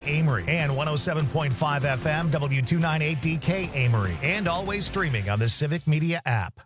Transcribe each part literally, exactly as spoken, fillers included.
Amory, and one oh seven point five F M W two ninety-eight D K Amory, and always streaming on the Civic Media app.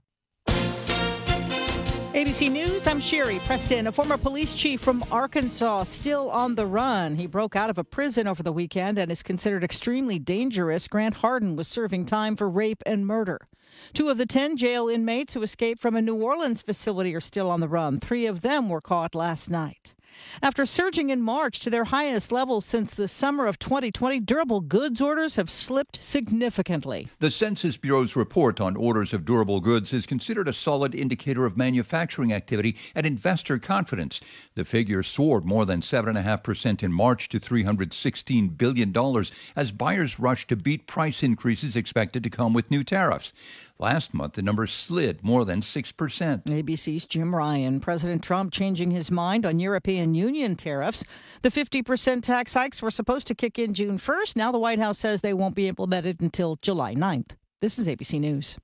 A B C News, I'm Sherry Preston. A former police chief from Arkansas still on the run. He broke out of a prison over the weekend and is considered extremely dangerous. Grant Hardin was serving time for rape and murder. Two of the ten jail inmates who escaped from a New Orleans facility are still on the run. Three of them were caught last night. After surging in March to their highest levels since the summer of twenty twenty, durable goods orders have slipped significantly. The Census Bureau's report on orders of durable goods is considered a solid indicator of manufacturing activity and investor confidence. The figure soared more than seven point five percent in March to three hundred sixteen billion dollars as buyers rushed to beat price increases expected to come with new tariffs. Last month, the number slid more than six percent. A B C's Jim Ryan. President Trump changing his mind on European Union tariffs. The fifty percent tax hikes were supposed to kick in June first. Now the White House says they won't be implemented until July ninth. This is A B C News.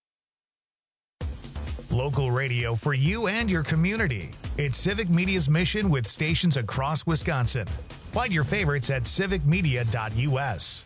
Local radio for you and your community. It's Civic Media's mission with stations across Wisconsin. Find your favorites at civic media dot U S.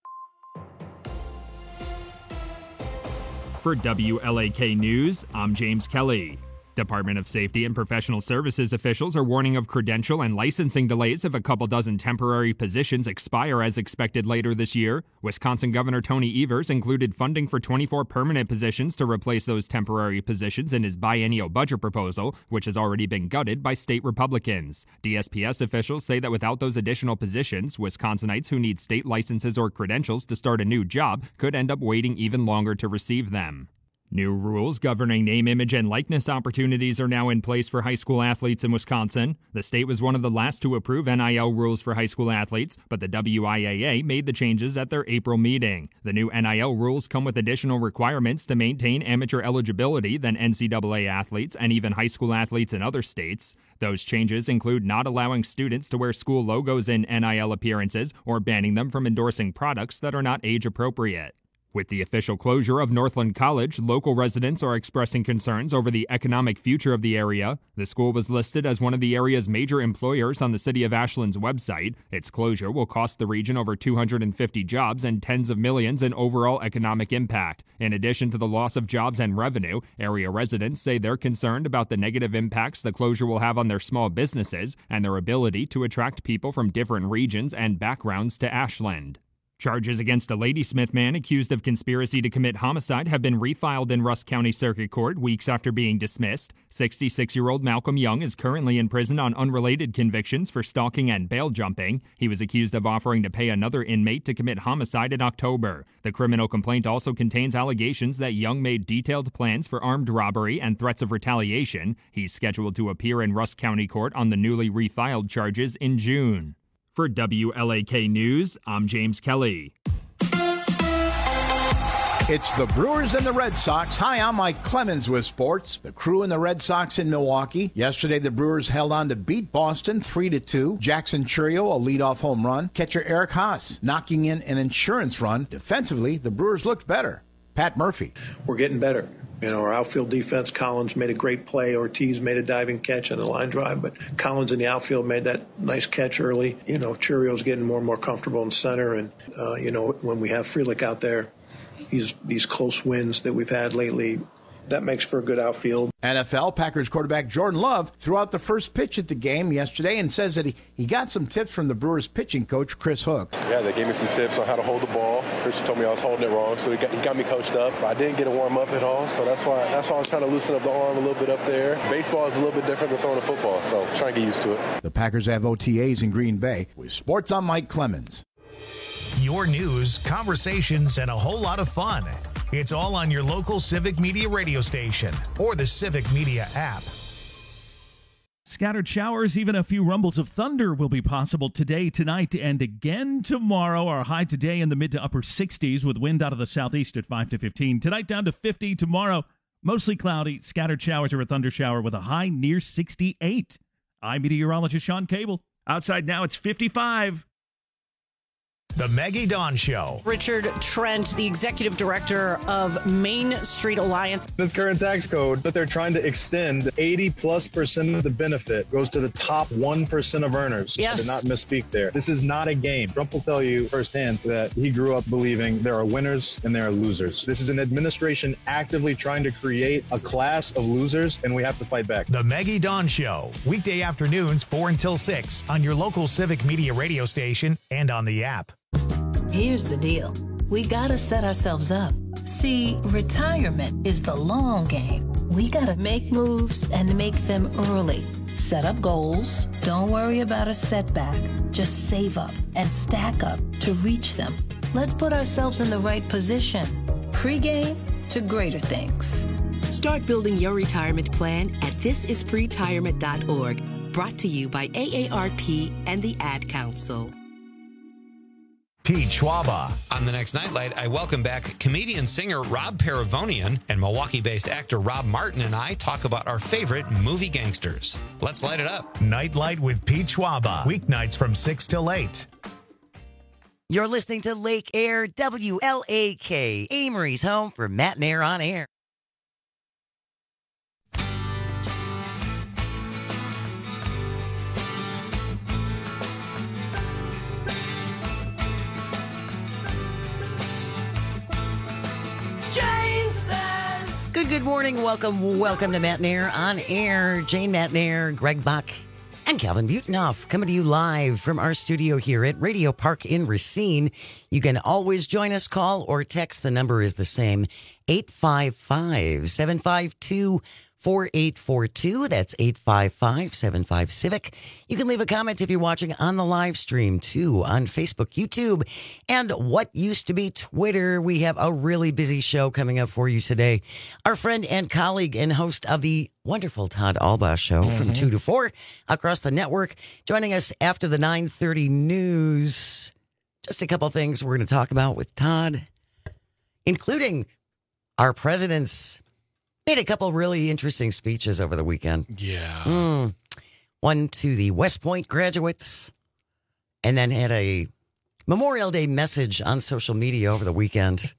For W L A K News, I'm James Kelly. Department of Safety and Professional Services officials are warning of credential and licensing delays if a couple dozen temporary positions expire as expected later this year. Wisconsin Governor Tony Evers included funding for twenty-four permanent positions to replace those temporary positions in his biennial budget proposal, which has already been gutted by state Republicans. D S P S officials say that without those additional positions, Wisconsinites who need state licenses or credentials to start a new job could end up waiting even longer to receive them. New rules governing name, image, and likeness opportunities are now in place for high school athletes in Wisconsin. The state was one of the last to approve N I L rules for high school athletes, but the W I A A made the changes at their April meeting. The new N I L rules come with additional requirements to maintain amateur eligibility than N C double A athletes and even high school athletes in other states. Those changes include not allowing students to wear school logos in N I L appearances or banning them from endorsing products that are not age appropriate. With the official closure of Northland College, local residents are expressing concerns over the economic future of the area. The school was listed as one of the area's major employers on the City of Ashland's website. Its closure will cost the region over two hundred fifty jobs and tens of millions in overall economic impact. In addition to the loss of jobs and revenue, area residents say they're concerned about the negative impacts the closure will have on their small businesses and their ability to attract people from different regions and backgrounds to Ashland. Charges against a Ladysmith man accused of conspiracy to commit homicide have been refiled in Rusk County Circuit Court weeks after being dismissed. sixty-six-year-old Malcolm Young is currently in prison on unrelated convictions for stalking and bail jumping. He was accused of offering to pay another inmate to commit homicide in October. The criminal complaint also contains allegations that Young made detailed plans for armed robbery and threats of retaliation. He's scheduled to appear in Rusk County Court on the newly refiled charges in June. For W L A K News, I'm James Kelly. It's the Brewers and the Red Sox. Hi, I'm Mike Clemens with sports. The Crew and the Red Sox in Milwaukee. Yesterday, the Brewers held on to beat Boston three to two. Jackson Churio, a leadoff home run. Catcher Eric Haas knocking in an insurance run. Defensively, the Brewers looked better. Pat Murphy. We're getting better. You know, our outfield defense, Collins made a great play. Ortiz made a diving catch on a line drive, but Collins in the outfield made that nice catch early. You know, Churio's getting more and more comfortable in center. And, uh, you know, when we have Frelick out there, these, these close wins that we've had lately, that makes for a good outfield. N F L Packers quarterback Jordan Love threw out the first pitch at the game yesterday and says that he, he got some tips from the Brewers pitching coach, Chris Hook. Yeah, they gave me some tips on how to hold the ball. Chris told me I was holding it wrong, so he got, he got me coached up. I didn't get a warm-up at all, so that's why that's why I was trying to loosen up the arm a little bit up there. Baseball is a little bit different than throwing a football, so I'm trying to get used to it. The Packers have O T As in Green Bay. With sports, I'm Mike Clemens. Your news, conversations, and a whole lot of fun. It's all on your local Civic Media radio station or the Civic Media app. Scattered showers, even a few rumbles of thunder will be possible today, tonight, and again tomorrow. Our high today in the mid to upper sixties with wind out of the southeast at five to fifteen. Tonight down to fifty. Tomorrow, mostly cloudy, scattered showers or a thunder shower with a high near sixty-eight. I'm meteorologist Sean Cable. Outside now, it's fifty-five. The Maggie Dawn Show. Richard Trent, the executive director of Main Street Alliance. This current tax code that they're trying to extend, eighty plus percent of the benefit goes to the top one percent of earners. Yes. I did not misspeak there. This is not a game. Trump will tell you firsthand that he grew up believing there are winners and there are losers. This is an administration actively trying to create a class of losers, and we have to fight back. The Maggie Dawn Show. Weekday afternoons, four until six on your local Civic Media radio station and on the app. Here's the deal. We gotta set ourselves up. See, retirement is the long game. We gotta make moves and make them early. Set up goals. Don't worry about a setback. Just save up and stack up to reach them. Let's put ourselves in the right position. Pre-game to greater things. Start building your retirement plan at this is pretirement dot org. Brought to you by A A R P and the Ad Council. Pete Schwaba. On the next Nightlight, I welcome back comedian-singer Rob Paravonian, and Milwaukee-based actor Rob Martin and I talk about our favorite movie gangsters. Let's light it up. Nightlight with Pete Schwaba. Weeknights from six till eight. You're listening to Lake Air W L A K, Amory's home for Matt and Air on Air. Good, good morning. Welcome, welcome to Matt and Air on Air. Jane Matt and Air, Greg Buck, and Calvin Butenoff coming to you live from our studio here at Radio Park in Racine. You can always join us, call or text. The number is the same, eight five five, seven five two, four eight four two. That's eight five five, seven five, Civic. You can leave a comment if you're watching on the live stream, too, on Facebook, YouTube, and what used to be Twitter. We have a really busy show coming up for you today. Our friend and colleague and host of the wonderful Todd Albaugh Show mm-hmm. from two to four across the network, joining us after the nine thirty news. Just a couple things we're going to talk about with Todd, including our president's made a couple really interesting speeches over the weekend. Yeah. Mm. One to the West Point graduates, and then had a Memorial Day message on social media over the weekend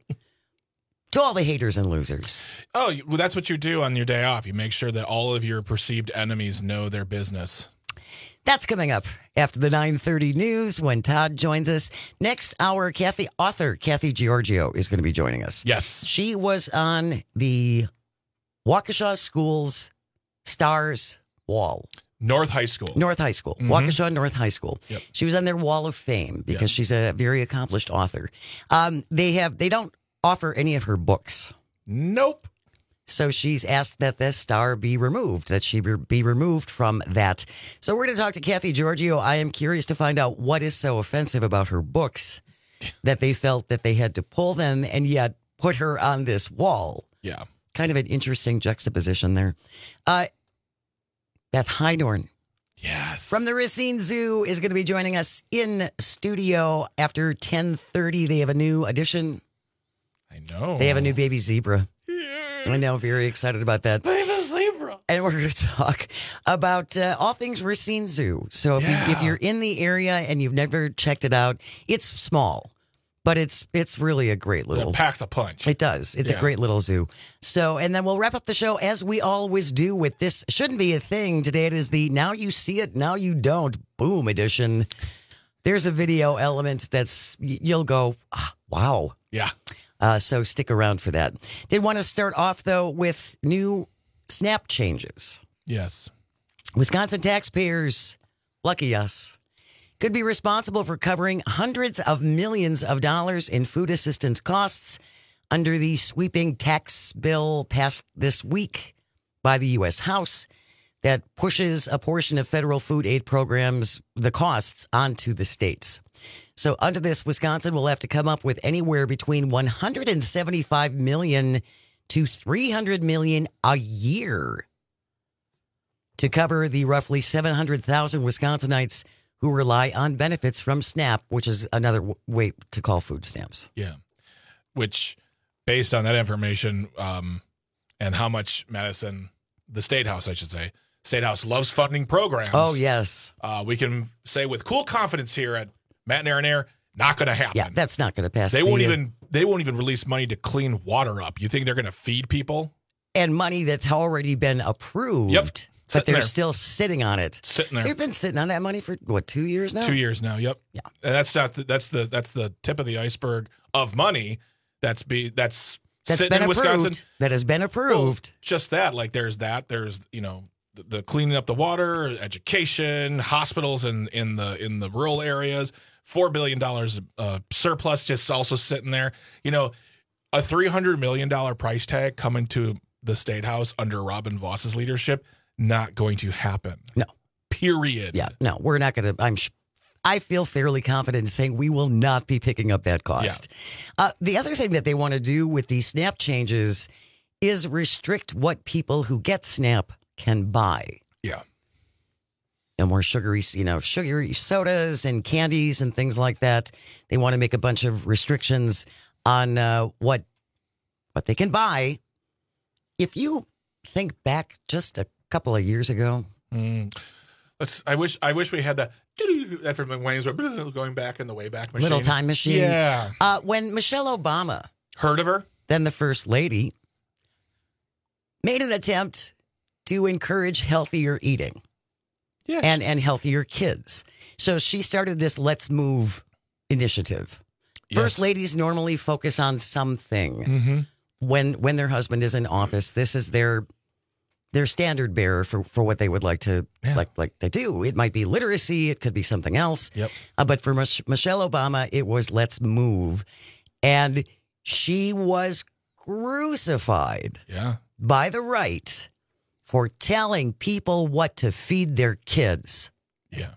to all the haters and losers. Oh, well, that's what you do on your day off. You make sure that all of your perceived enemies know their business. That's coming up after the nine thirty news when Todd joins us. Next hour, Kathy, author Kathy Giorgio is going to be joining us. Yes. She was on the Waukesha School's Stars Wall. North High School. North High School. Mm-hmm. Waukesha North High School. Yep. She was on their Wall of Fame because yep. she's a very accomplished author. Um, they have they don't offer any of her books. Nope. So she's asked that this star be removed, that she be removed from that. So we're going to talk to Kathy Giorgio. I am curious to find out what is so offensive about her books that they felt that they had to pull them and yet put her on this wall. Yeah. Kind of an interesting juxtaposition there. Uh, Beth Hydorn. Yes. From the Racine Zoo is going to be joining us in studio after ten thirty. They have a new addition. I know. They have a new baby zebra. Yeah. I know. Very excited about that. Baby zebra. And we're going to talk about uh, all things Racine Zoo. So if, yeah. you, if you're in the area and you've never checked it out, it's small. But it's it's really a great little... It packs a punch. It does. It's yeah. a great little zoo. So, and then we'll wrap up the show as we always do with this. Shouldn't be a thing. Today it is the Now You See It, Now You Don't, boom edition. There's a video element that's, you'll go, ah, wow. Yeah. Uh, so stick around for that. Did want to start off, though, with new SNAP changes. Yes. Wisconsin taxpayers, lucky us, could be responsible for covering hundreds of millions of dollars in food assistance costs under the sweeping tax bill passed this week by the U S House that pushes a portion of federal food aid programs, the costs, onto the states. So under this, Wisconsin will have to come up with anywhere between one hundred seventy-five million dollars to three hundred million dollars a year to cover the roughly seven hundred thousand Wisconsinites who rely on benefits from SNAP, which is another w- way to call food stamps. Yeah. Which, based on that information um, and how much Madison, the State House, I should say, State House loves funding programs. Oh, yes. Uh, we can say with cool confidence here at Matt and Aaron Air, Not going to happen. Yeah, that's not going to pass. They the, won't uh, even they won't even release money to clean water up. You think they're going to feed people? And money that's already been approved. Yep. But Sitting they're there. still sitting on it. Sitting there. They've been sitting on that money for what, two years now? Two years now. Yep. Yeah. And that's not the, that's the that's the tip of the iceberg of money. That's be that's That's sitting been in approved. Wisconsin. That has been approved. Well, just that. Like there's that. There's you know the, the cleaning up the water, education, hospitals in in the in the rural areas. Four billion dollars uh, surplus just also sitting there. You know, a three hundred million dollar price tag coming to the State House under Robin Voss's leadership. Not going to happen. No. Period. Yeah. No, we're not going to. I'm. Sh- I feel fairly confident in saying we will not be picking up that cost. Yeah. Uh, the other thing that they want to do with these SNAP changes is restrict what people who get SNAP can buy. Yeah. No more sugary, you know, sugary sodas and candies and things like that. They want to make a bunch of restrictions on uh, what what they can buy. If you think back just a couple of years ago, mm. let's. I wish. I wish we had that. That from Wayne's going back in the Wayback Machine. Little time machine. Yeah. Uh, when Michelle Obama, heard of her, then the first lady, made an attempt to encourage healthier eating. Yes. And and healthier kids. So she started this Let's Move initiative. Yes. First ladies normally focus on something. Mm-hmm. When when their husband is in office, this is their their standard bearer for, for what they would like to yeah. like like to do. It might be literacy, it could be something else. Yep. Uh, but for Mich- Michelle Obama, it was Let's Move, and she was crucified yeah. by the right for telling people what to feed their kids. Yeah.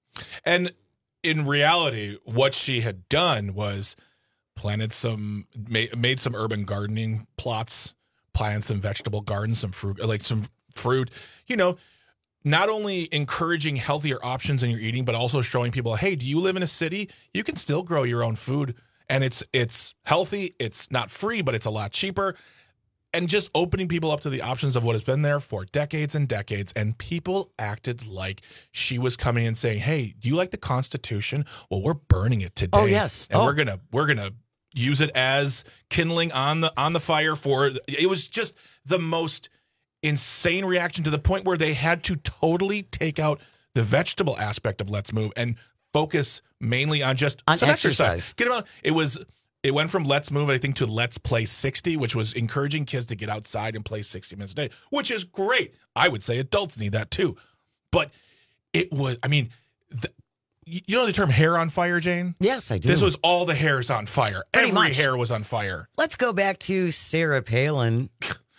And in reality, what she had done was planted some, made, made some urban gardening plots, planted some vegetable gardens, some fruit, like some fruit, you know, not only encouraging healthier options in your eating, but also showing people, hey, do you live in a city? You can still grow your own food, and it's it's healthy. It's not free, but it's a lot cheaper. And just opening people up to the options of what has been there for decades and decades. And people acted like she was coming and saying, hey, do you like the Constitution? Well, we're burning it today. Oh, yes. And oh. we're gonna we're gonna use it as kindling on the on the fire for it was just the most insane reaction, to the point where they had to totally take out the vegetable aspect of Let's Move and focus mainly on just on some exercise. exercise. Get them out. It was It went from Let's Move, I think, to Let's Play sixty, which was encouraging kids to get outside and play sixty minutes a day, which is great. I would say adults need that too. But it was, I mean, the, you know the term hair on fire, Jane? Yes, I do. This was all the hairs on fire. Pretty Every much. hair was on fire. Let's go back to Sarah Palin.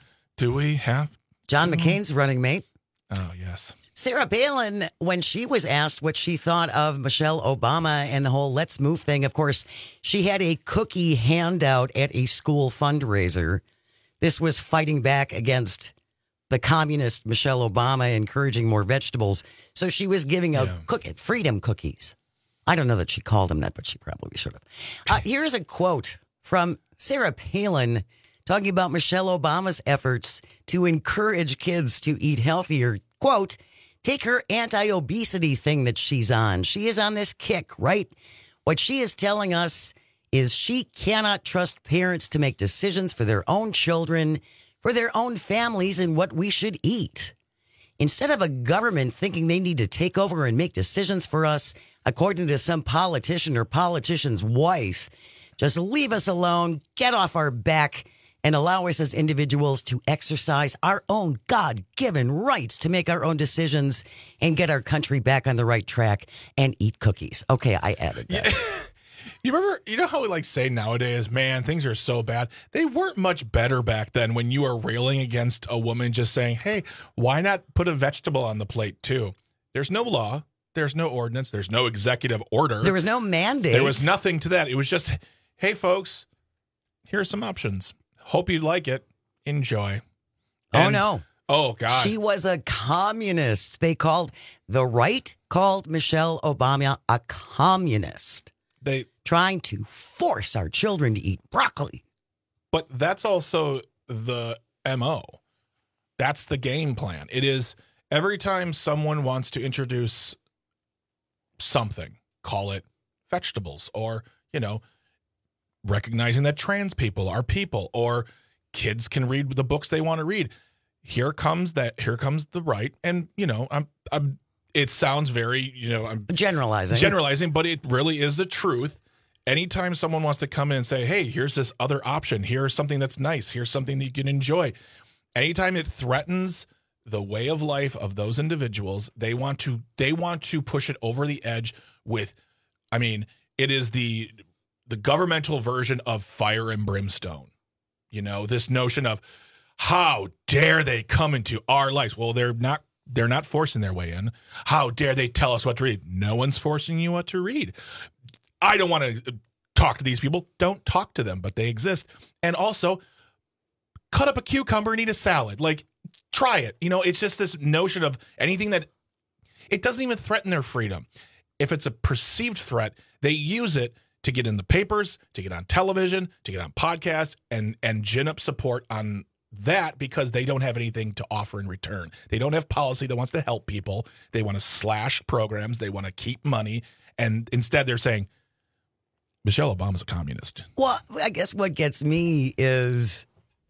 Do we have? John to? McCain's running mate. Oh, yes. Sarah Palin, when she was asked what she thought of Michelle Obama and the whole Let's Move thing, of course, she had a cookie handout at a school fundraiser. This was fighting back against the communist Michelle Obama, encouraging more vegetables. So she was giving out Yeah. cookie, freedom cookies. I don't know that she called them that, but she probably should have. Uh, here's a quote from Sarah Palin talking about Michelle Obama's efforts to encourage kids to eat healthier. Quote, take her anti-obesity thing that she's on. She is on this kick, right? What she is telling us is she cannot trust parents to make decisions for their own children, for their own families, and what we should eat. Instead of a government thinking they need to take over and make decisions for us, according to some politician or politician's wife, just leave us alone, get off our back, and allow us as individuals to exercise our own God-given rights to make our own decisions and get our country back on the right track and eat cookies. Okay, I added that. Yeah. You remember, you know how we like say nowadays, man, things are so bad. They weren't much better back then when you were railing against a woman just saying, hey, why not put a vegetable on the plate too? There's no law. There's no ordinance. There's no executive order. There was no mandate. There was nothing to that. It was just, hey, folks, here are some options. Hope you like it. Enjoy. Oh, And- no. Oh, God. She was a communist. They called, the right called Michelle Obama a communist. They trying to force our children to eat broccoli. But that's also the M O. That's the game plan. It is every time someone wants to introduce something, call it vegetables, or, you know, recognizing that trans people are people, or kids can read the books they want to read. Here comes that. Here comes the right, and you know, I'm, I'm. It sounds very, you know, I'm generalizing, generalizing, but it really is the truth. Anytime someone wants to come in and say, "Hey, here's this other option. Here's something that's nice. Here's something that you can enjoy," anytime it threatens the way of life of those individuals, they want to. They want to push it over the edge with. I mean, it is the the governmental version of fire and brimstone. You know, this notion of how dare they come into our lives? Well, they're not. They're not forcing their way in. How dare they tell us what to read? No one's forcing you what to read. I don't want to talk to these people. Don't talk to them, but they exist. And also, cut up a cucumber and eat a salad. Like, try it. You know, it's just this notion of anything that it doesn't even threaten their freedom. If it's a perceived threat, they use it to get in the papers, to get on television, to get on podcasts, and and gin up support on that because they don't have anything to offer in return. They don't have policy that wants to help people. They want to slash programs. They want to keep money. And instead they're saying, Michelle Obama's a communist. Well, I guess what gets me is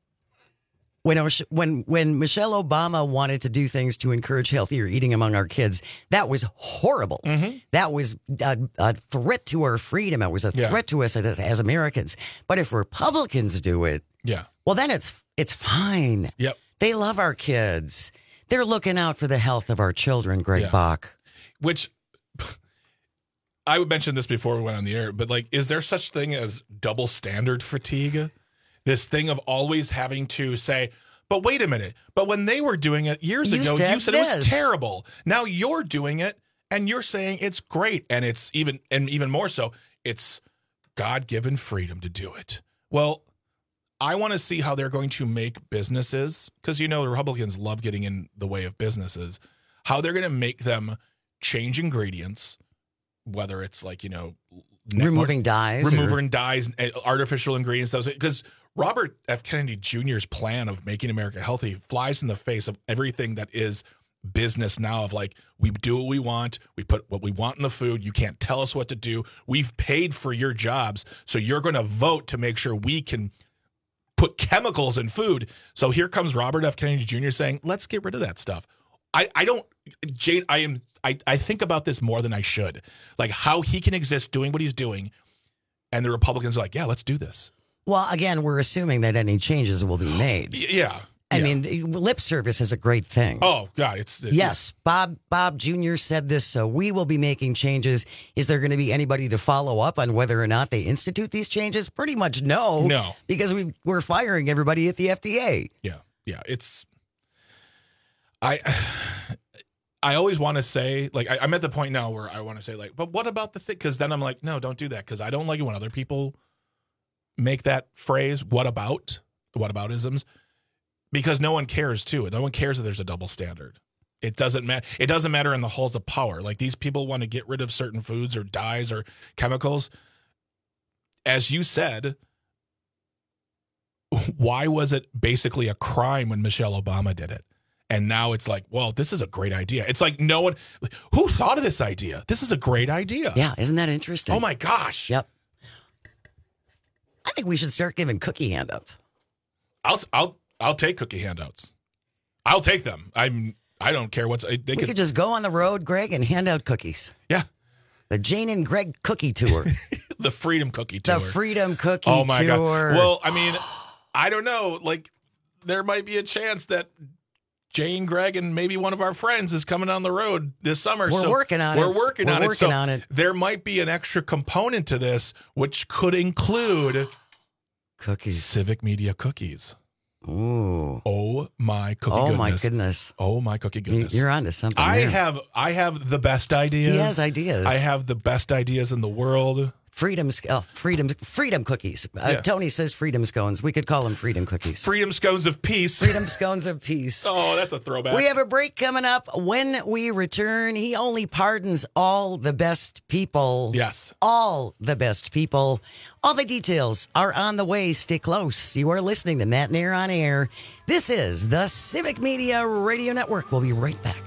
when when when Michelle Obama wanted to do things to encourage healthier eating among our kids, that was horrible. Mm-hmm. That was a, a threat to our freedom. It was a threat yeah. to us as, as Americans. But if Republicans do it, yeah, well, then it's it's fine. Yep. They love our kids. They're looking out for the health of our children, Greg yeah. Bach. Which I would mention this before we went on the air, but like, is there such thing as double standard fatigue? This thing of always having to say, but wait a minute, but when they were doing it years you ago, said you said this. It was terrible. Now you're doing it and you're saying it's great. And it's even, and even more so, it's God-given freedom to do it. Well, I want to see how they're going to make businesses, because, you know, the Republicans love getting in the way of businesses, how they're going to make them change ingredients, whether it's like, you know, removing dyes, removing or... dyes, artificial ingredients, those, because Robert F. Kennedy Junior's plan of making America healthy flies in the face of everything that is business now, of like, we do what we want, we put what we want in the food, you can't tell us what to do, we've paid for your jobs, so you're going to vote to make sure we can put chemicals in food. So here comes Robert F. Kennedy Junior saying, let's get rid of that stuff. I, I don't, Jane, I am, I, I think about this more than I should. Like how he can exist doing what he's doing. And the Republicans are like, yeah, let's do this. Well, again, we're assuming that any changes will be made. Yeah. I yeah. mean, lip service is a great thing. Oh, God. It's, it's Yes. Bob Bob Junior said this, so we will be making changes. Is there going to be anybody to follow up on whether or not they institute these changes? Pretty much no. No. Because we, we're firing everybody at the F D A. Yeah. Yeah. It's... I... I always want to say, like, I, I'm at the point now where I want to say, like, but what about the thing? Because then I'm like, no, don't do that. Because I don't like it when other people make that phrase, what about? What about isms? Because no one cares, too. No one cares that there's a double standard. It doesn't matter. It doesn't matter in the halls of power. Like, these people want to get rid of certain foods or dyes or chemicals. As you said, why was it basically a crime when Michelle Obama did it? And now it's like, well, this is a great idea. It's like no one, who thought of this idea? This is a great idea. Yeah, isn't that interesting? Oh, my gosh. Yep. I think we should start giving cookie handouts. I'll I'll I'll take cookie handouts. I'll take them. I'm I don't care what's. They we could, could just go on the road, Greg, and hand out cookies. Yeah. The Jane and Greg cookie tour. The Freedom Cookie Tour. The Freedom Cookie oh my Tour. God. Well, I mean, I don't know. Like, there might be a chance that Jane, Greg, and maybe one of our friends is coming on the road this summer. We're so working on we're it. Working we're on working it. So on it. There might be an extra component to this, which could include cookies, Civic Media cookies. Ooh! Oh my cookie oh goodness! my goodness! Oh my cookie goodness! You're onto something. I there. have I have the best ideas. He has ideas. I have the best ideas in the world. Freedom, oh, freedom, freedom cookies. Uh, Yeah. Tony says freedom scones. We could call them freedom cookies. Freedom scones of peace. Freedom scones of peace. Oh, that's a throwback. We have a break coming up. When we return, he only pardons all the best people. Yes. All the best people. All the details are on the way. Stay close. You are listening to Matt Nair on Air. This is the Civic Media Radio Network. We'll be right back.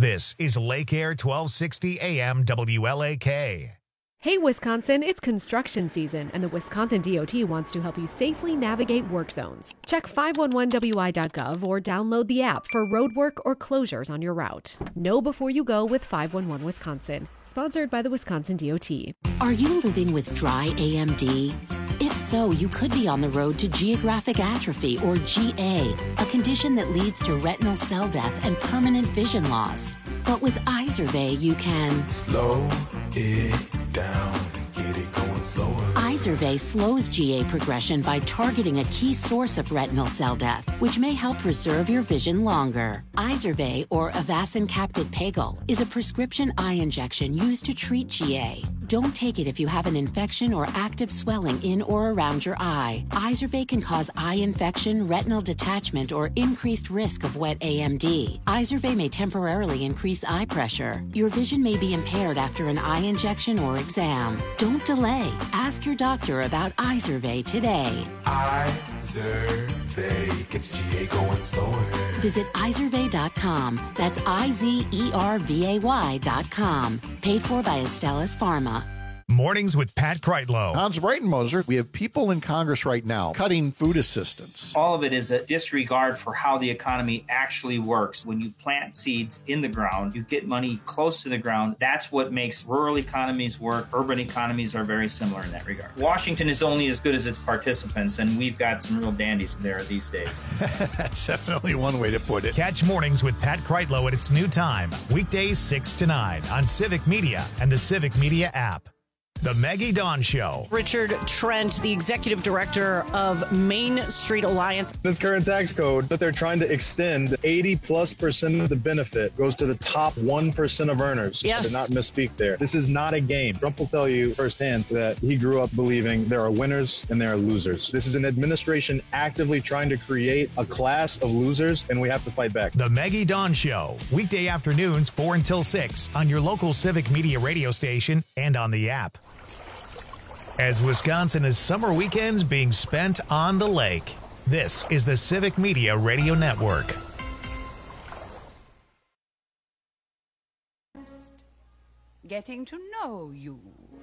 This is Lake Air twelve sixty A M W L A K. Hey, Wisconsin, it's construction season, and the Wisconsin D O T wants to help you safely navigate work zones. Check five one one W I dot gov or download the app for road work or closures on your route. Know before you go with five one one Wisconsin. Sponsored by the Wisconsin D O T. Are you living with dry A M D? If so, you could be on the road to geographic atrophy, or G A, a condition that leads to retinal cell death and permanent vision loss. But with Izervay, you can slow it down and get it going slower. Izervay slows G A progression by targeting a key source of retinal cell death, which may help preserve your vision longer. Izervay, or Avastin Capted Pagel, is a prescription eye injection used to treat G A. Don't take it if you have an infection or active swelling in or around your eye. Izervay can cause eye infection, retinal detachment, or increased risk of wet A M D. Izervay may temporarily increase eye pressure. Your vision may be impaired after an eye injection or exam. Don't delay. Ask your doctor about Izervay today. Izervay gets G A going slower. Visit Izervay dot com. That's I Z E R V A Y dot com. Paid for by Astellas Pharma. Mornings with Pat Kreitlow. Hans Breitenmoser, we have people in Congress right now cutting food assistance. All of it is a disregard for how the economy actually works. When you plant seeds in the ground, you get money close to the ground. That's what makes rural economies work. Urban economies are very similar in that regard. Washington is only as good as its participants, and we've got some real dandies there these days. That's definitely one way to put it. Catch Mornings with Pat Kreitlow at its new time, weekdays six to nine on Civic Media and the Civic Media app. The Maggie Dawn Show. Richard Trent, the executive director of Main Street Alliance. This current tax code that they're trying to extend, eighty plus percent of the benefit goes to the top one percent of earners. Yes. I did not misspeak there. This is not a game. Trump will tell you firsthand that he grew up believing there are winners and there are losers. This is an administration actively trying to create a class of losers, and we have to fight back. The Maggie Dawn Show, weekday afternoons four until six on your local Civic Media radio station and on the app. As Wisconsin is summer weekends being spent on the lake, this is the Civic Media Radio Network. Getting to know you.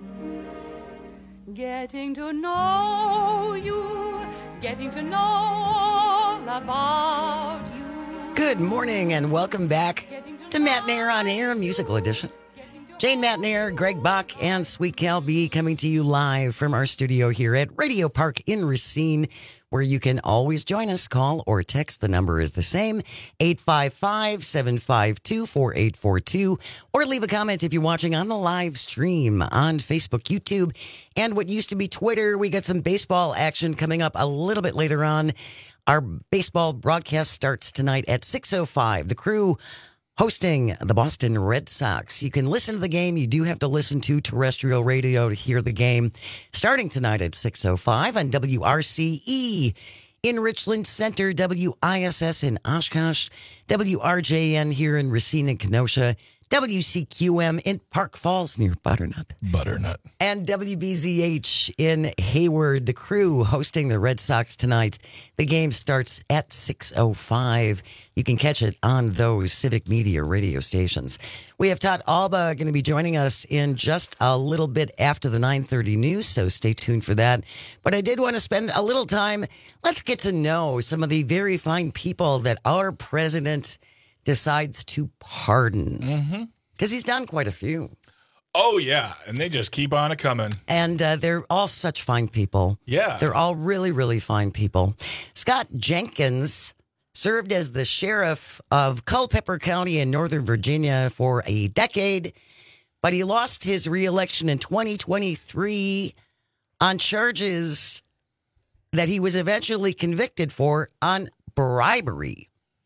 Getting to know you. Getting to know all about you. Good morning and welcome back to Matt Nair on Air, Musical Edition. Jane Matt Nair, Greg Bach, and Sweet Cal B coming to you live from our studio here at Radio Park in Racine, where you can always join us. Call or text. The number is the same, eight five five, seven five two, four eight four two, or leave a comment if you're watching on the live stream on Facebook, YouTube, and what used to be Twitter. We got some baseball action coming up a little bit later on. Our baseball broadcast starts tonight at six oh five. The Crew hosting the Boston Red Sox. You can listen to the game. You do have to listen to terrestrial radio to hear the game. Starting tonight at six oh five on W R C E in Richland Center, W I S S in Oshkosh, W R J N here in Racine and Kenosha, W C Q M in Park Falls near Butternut. Butternut. And W B Z H in Hayward. The Crew hosting the Red Sox tonight. The game starts at six oh five. You can catch it on those Civic Media radio stations. We have Todd Alba going to be joining us in just a little bit after the nine thirty news, so stay tuned for that. But I did want to spend a little time. Let's get to know some of the very fine people that our president decides to pardon, because mm-hmm. he's done quite a few. Oh, yeah. And they just keep on a coming. And uh, they're all such fine people. Yeah. They're all really, really fine people. Scott Jenkins served as the sheriff of Culpeper County in Northern Virginia for a decade, but he lost his reelection in twenty twenty-three on charges that he was eventually convicted for on bribery.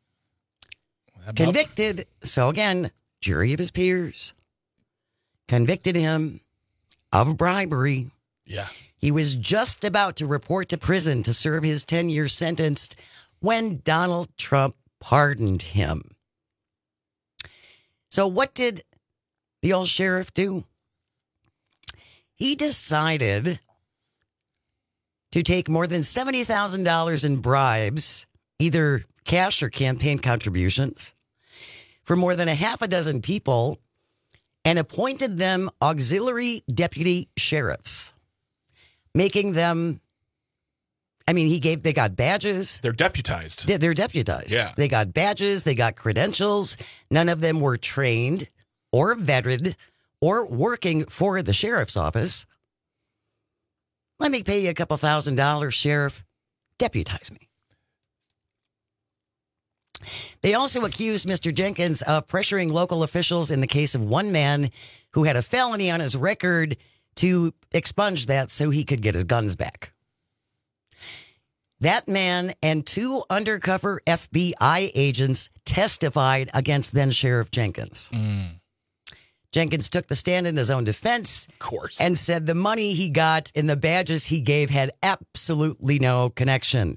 Convicted, so again, jury of his peers, convicted him of bribery. Yeah. He was just about to report to prison to serve his ten-year sentence when Donald Trump pardoned him. So what did the old sheriff do? He decided to take more than seventy thousand dollars in bribes, either cash or campaign contributions, for more than a half a dozen people and appointed them auxiliary deputy sheriffs, making them, I mean, he gave, they got badges. They're deputized. They're, they're deputized. Yeah. They got badges. They got credentials. None of them were trained or vetted or working for the sheriff's office. Let me pay you a couple thousand dollars, sheriff. Deputize me. They also accused Mister Jenkins of pressuring local officials in the case of one man who had a felony on his record to expunge that so he could get his guns back. That man and two undercover F B I agents testified against then Sheriff Jenkins. Mm. Jenkins took the stand in his own defense. Of course. And said the money he got and the badges he gave had absolutely no connection.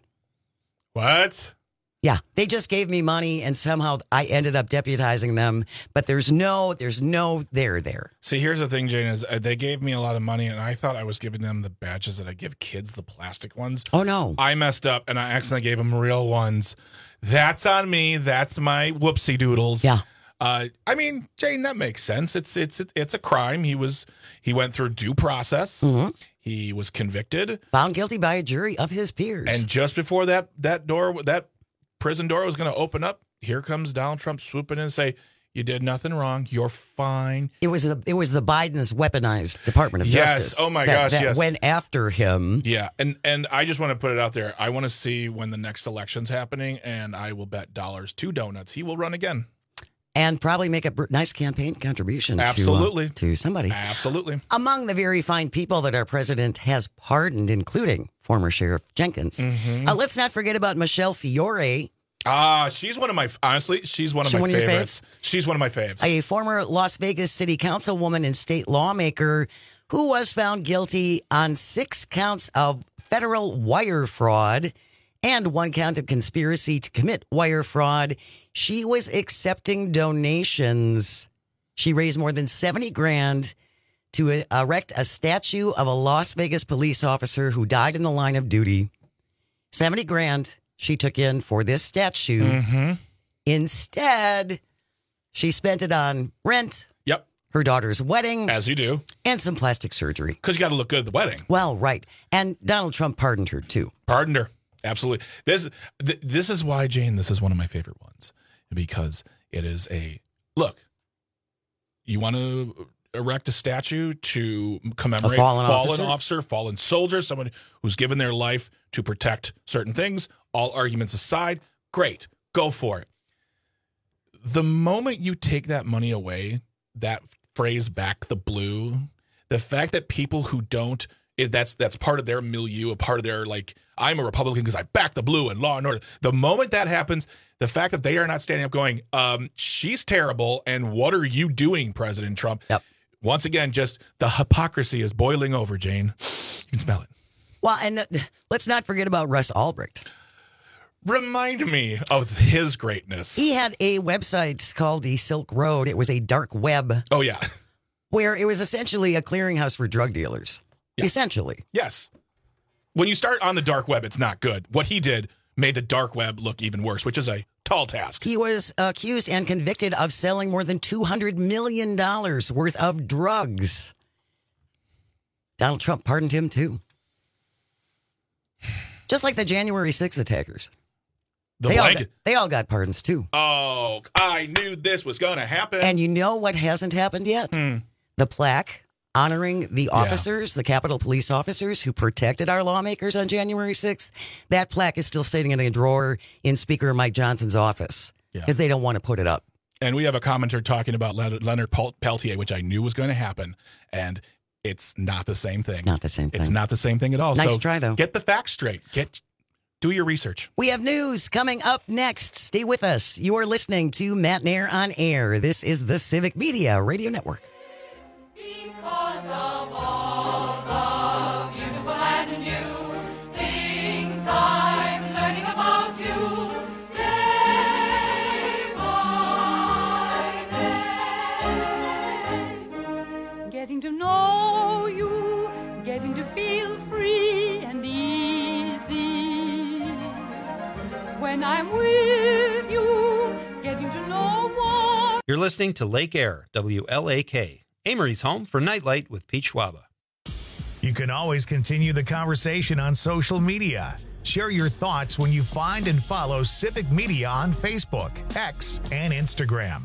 What? Yeah, they just gave me money and somehow I ended up deputizing them, but there's no, there's no there there. See, here's the thing, Jane, is uh, they gave me a lot of money and I thought I was giving them the badges that I give kids, the plastic ones. Oh, no. I messed up and I accidentally gave them real ones. That's on me. That's my whoopsie doodles. Yeah. Uh, I mean, Jane, that makes sense. It's it's it's a crime. He was he went through due process. Mm-hmm. He was convicted, found guilty by a jury of his peers. And just before that that door that prison door was going to open up, here comes Donald Trump swooping in and say, "You did nothing wrong. You're fine." It was the, it was the Biden's weaponized Department of yes. Justice. Oh my that, gosh! that yes. went after him. Yeah, and and I just want to put it out there. I want to see when the next election's happening, and I will bet dollars to donuts he will run again. And probably make a nice campaign contribution Absolutely. To, uh, to somebody. Absolutely. Among the very fine people that our president has pardoned, including former Sheriff Jenkins. Mm-hmm. Uh, let's not forget about Michelle Fiore. Ah, she's one of my, honestly, she's one of She my one of your favorites. faves? She's one of my faves. A former Las Vegas city councilwoman and state lawmaker who was found guilty on six counts of federal wire fraud and one count of conspiracy to commit wire fraud. She was accepting donations. She raised more than seventy grand to erect a statue of a Las Vegas police officer who died in the line of duty. seventy grand she took in for this statue. Mm-hmm. Instead, she spent it on rent. Yep. Her daughter's wedding. As you do. And some plastic surgery. Because you got to look good at the wedding. Well, right. And Donald Trump pardoned her, too. Pardoned her. Absolutely. This th- this is why, Jane, this is one of my favorite ones. Because it is a, look, you want to erect a statue to commemorate A fallen fallen officer? officer, fallen soldier, someone who's given their life to protect certain things. All arguments aside, great. Go for it. The moment you take that money away, that phrase back the blue, the fact that people who don't, it, that's that's part of their milieu, a part of their, like, I'm a Republican because I back the blue and law and order. The moment that happens, the fact that they are not standing up going, um, she's terrible, and what are you doing, President Trump? Yep. Once again, just the hypocrisy is boiling over, Jane. You can smell it. Well, and uh, let's not forget about Russ Albrecht. Remind me of his greatness. He had a website called the Silk Road. It was a dark web. Oh, yeah. Where it was essentially a clearinghouse for drug dealers. Yeah. Essentially. Yes. When you start on the dark web, it's not good. What he did made the dark web look even worse, which is a tall task. He was accused and convicted of selling more than two hundred million dollars worth of drugs. Donald Trump pardoned him, too. Just like the January sixth attackers. The they, all blanket. got, they all got pardons, too. Oh, I knew this was going to happen. And you know what hasn't happened yet? Hmm. The plaque honoring the officers, yeah. the Capitol Police officers who protected our lawmakers on January sixth. That plaque is still sitting in a drawer in Speaker Mike Johnson's office because yeah. they don't want to put it up. And we have a commenter talking about Leonard Peltier, which I knew was going to happen. And it's not the same thing. It's not the same thing. It's not the same thing at all. Nice so try, though. Get the facts straight. Get Do your research. We have news coming up next. Stay with us. You are listening to Matt Nair on Air. This is the Civic Media Radio Network. Because of all the beautiful and new things I'm learning about you day by day. Getting to know you, getting to feel free and easy. When I'm with you, getting to know what You're listening to Lake Air, W L A K, Amory's home for Nightlight with Pete Schwaba. You can always continue the conversation on social media. Share your thoughts when you find and follow Civic Media on Facebook, X, and Instagram.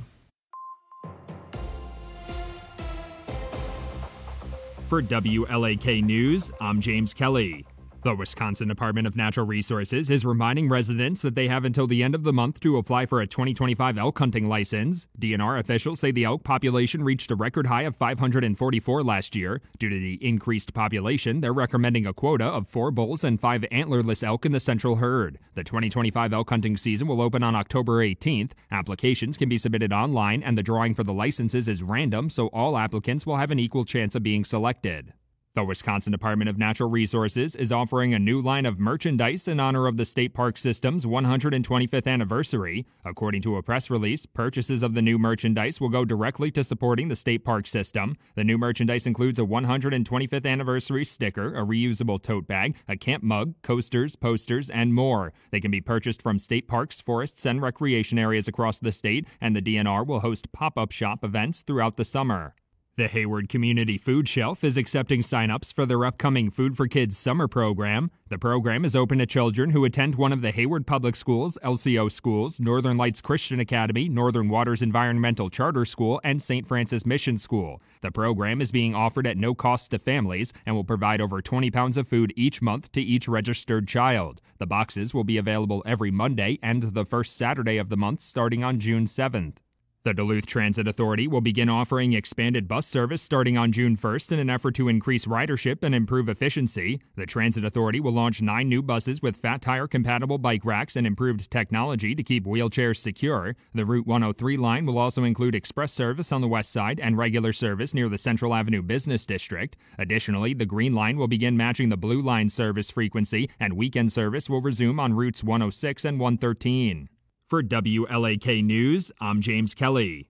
For W L A K News, I'm James Kelly. The Wisconsin Department of Natural Resources is reminding residents that they have until the end of the month to apply for a twenty twenty-five elk hunting license. D N R officials say the elk population reached a record high of five hundred forty-four last year. Due to the increased population, they're recommending a quota of four bulls and five antlerless elk in the central herd. The twenty twenty-five elk hunting season will open on October eighteenth. Applications can be submitted online, and the drawing for the licenses is random, so all applicants will have an equal chance of being selected. The Wisconsin Department of Natural Resources is offering a new line of merchandise in honor of the state park system's one hundred twenty-fifth anniversary. According to a press release, purchases of the new merchandise will go directly to supporting the state park system. The new merchandise includes a one hundred twenty-fifth anniversary sticker, a reusable tote bag, a camp mug, coasters, posters, and more. They can be purchased from state parks, forests, and recreation areas across the state, and the D N R will host pop-up shop events throughout the summer. The Hayward Community Food Shelf is accepting sign-ups for their upcoming Food for Kids summer program. The program is open to children who attend one of the Hayward Public Schools, L C O schools, Northern Lights Christian Academy, Northern Waters Environmental Charter School, and Saint Francis Mission School. The program is being offered at no cost to families and will provide over twenty pounds of food each month to each registered child. The boxes will be available every Monday and the first Saturday of the month starting on June seventh. The Duluth Transit Authority will begin offering expanded bus service starting on June first in an effort to increase ridership and improve efficiency. The Transit Authority will launch nine new buses with fat tire compatible bike racks and improved technology to keep wheelchairs secure. The Route one oh three line will also include express service on the west side and regular service near the Central Avenue Business District. Additionally, the Green Line will begin matching the Blue Line service frequency, and weekend service will resume on routes one oh six and one thirteen. For W L A K News, I'm James Kelly.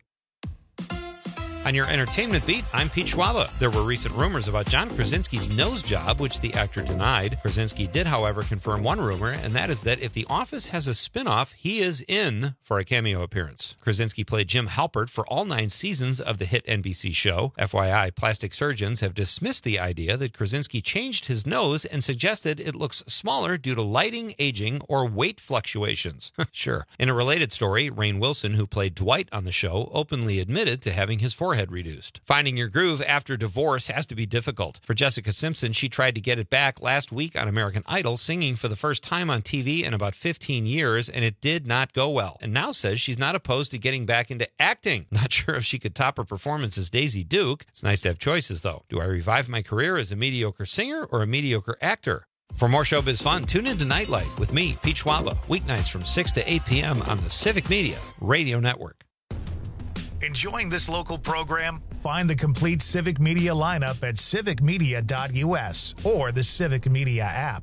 On your entertainment beat, I'm Pete Schwaba. There were recent rumors about John Krasinski's nose job, which the actor denied. Krasinski did, however, confirm one rumor, and that is that if The Office has a spinoff, he is in for a cameo appearance. Krasinski played Jim Halpert for all nine seasons of the hit N B C show. F Y I, plastic surgeons have dismissed the idea that Krasinski changed his nose and suggested it looks smaller due to lighting, aging, or weight fluctuations. Sure. In a related story, Rainn Wilson, who played Dwight on the show, openly admitted to having his forehead reduced. Finding your groove after divorce has to be difficult. For Jessica Simpson, she tried to get it back last week on American Idol, singing for the first time on T V in about fifteen years, and it did not go well. And now says she's not opposed to getting back into acting. Not sure if she could top her performance as Daisy Duke. It's nice to have choices, though. Do I revive my career as a mediocre singer or a mediocre actor? For more showbiz fun, tune in to Nightlight with me, Pete Schwaba, weeknights from six to eight p.m. on the Civic Media Radio Network. Enjoying this local program? Find the complete Civic Media lineup at civic media dot u s or the Civic Media app.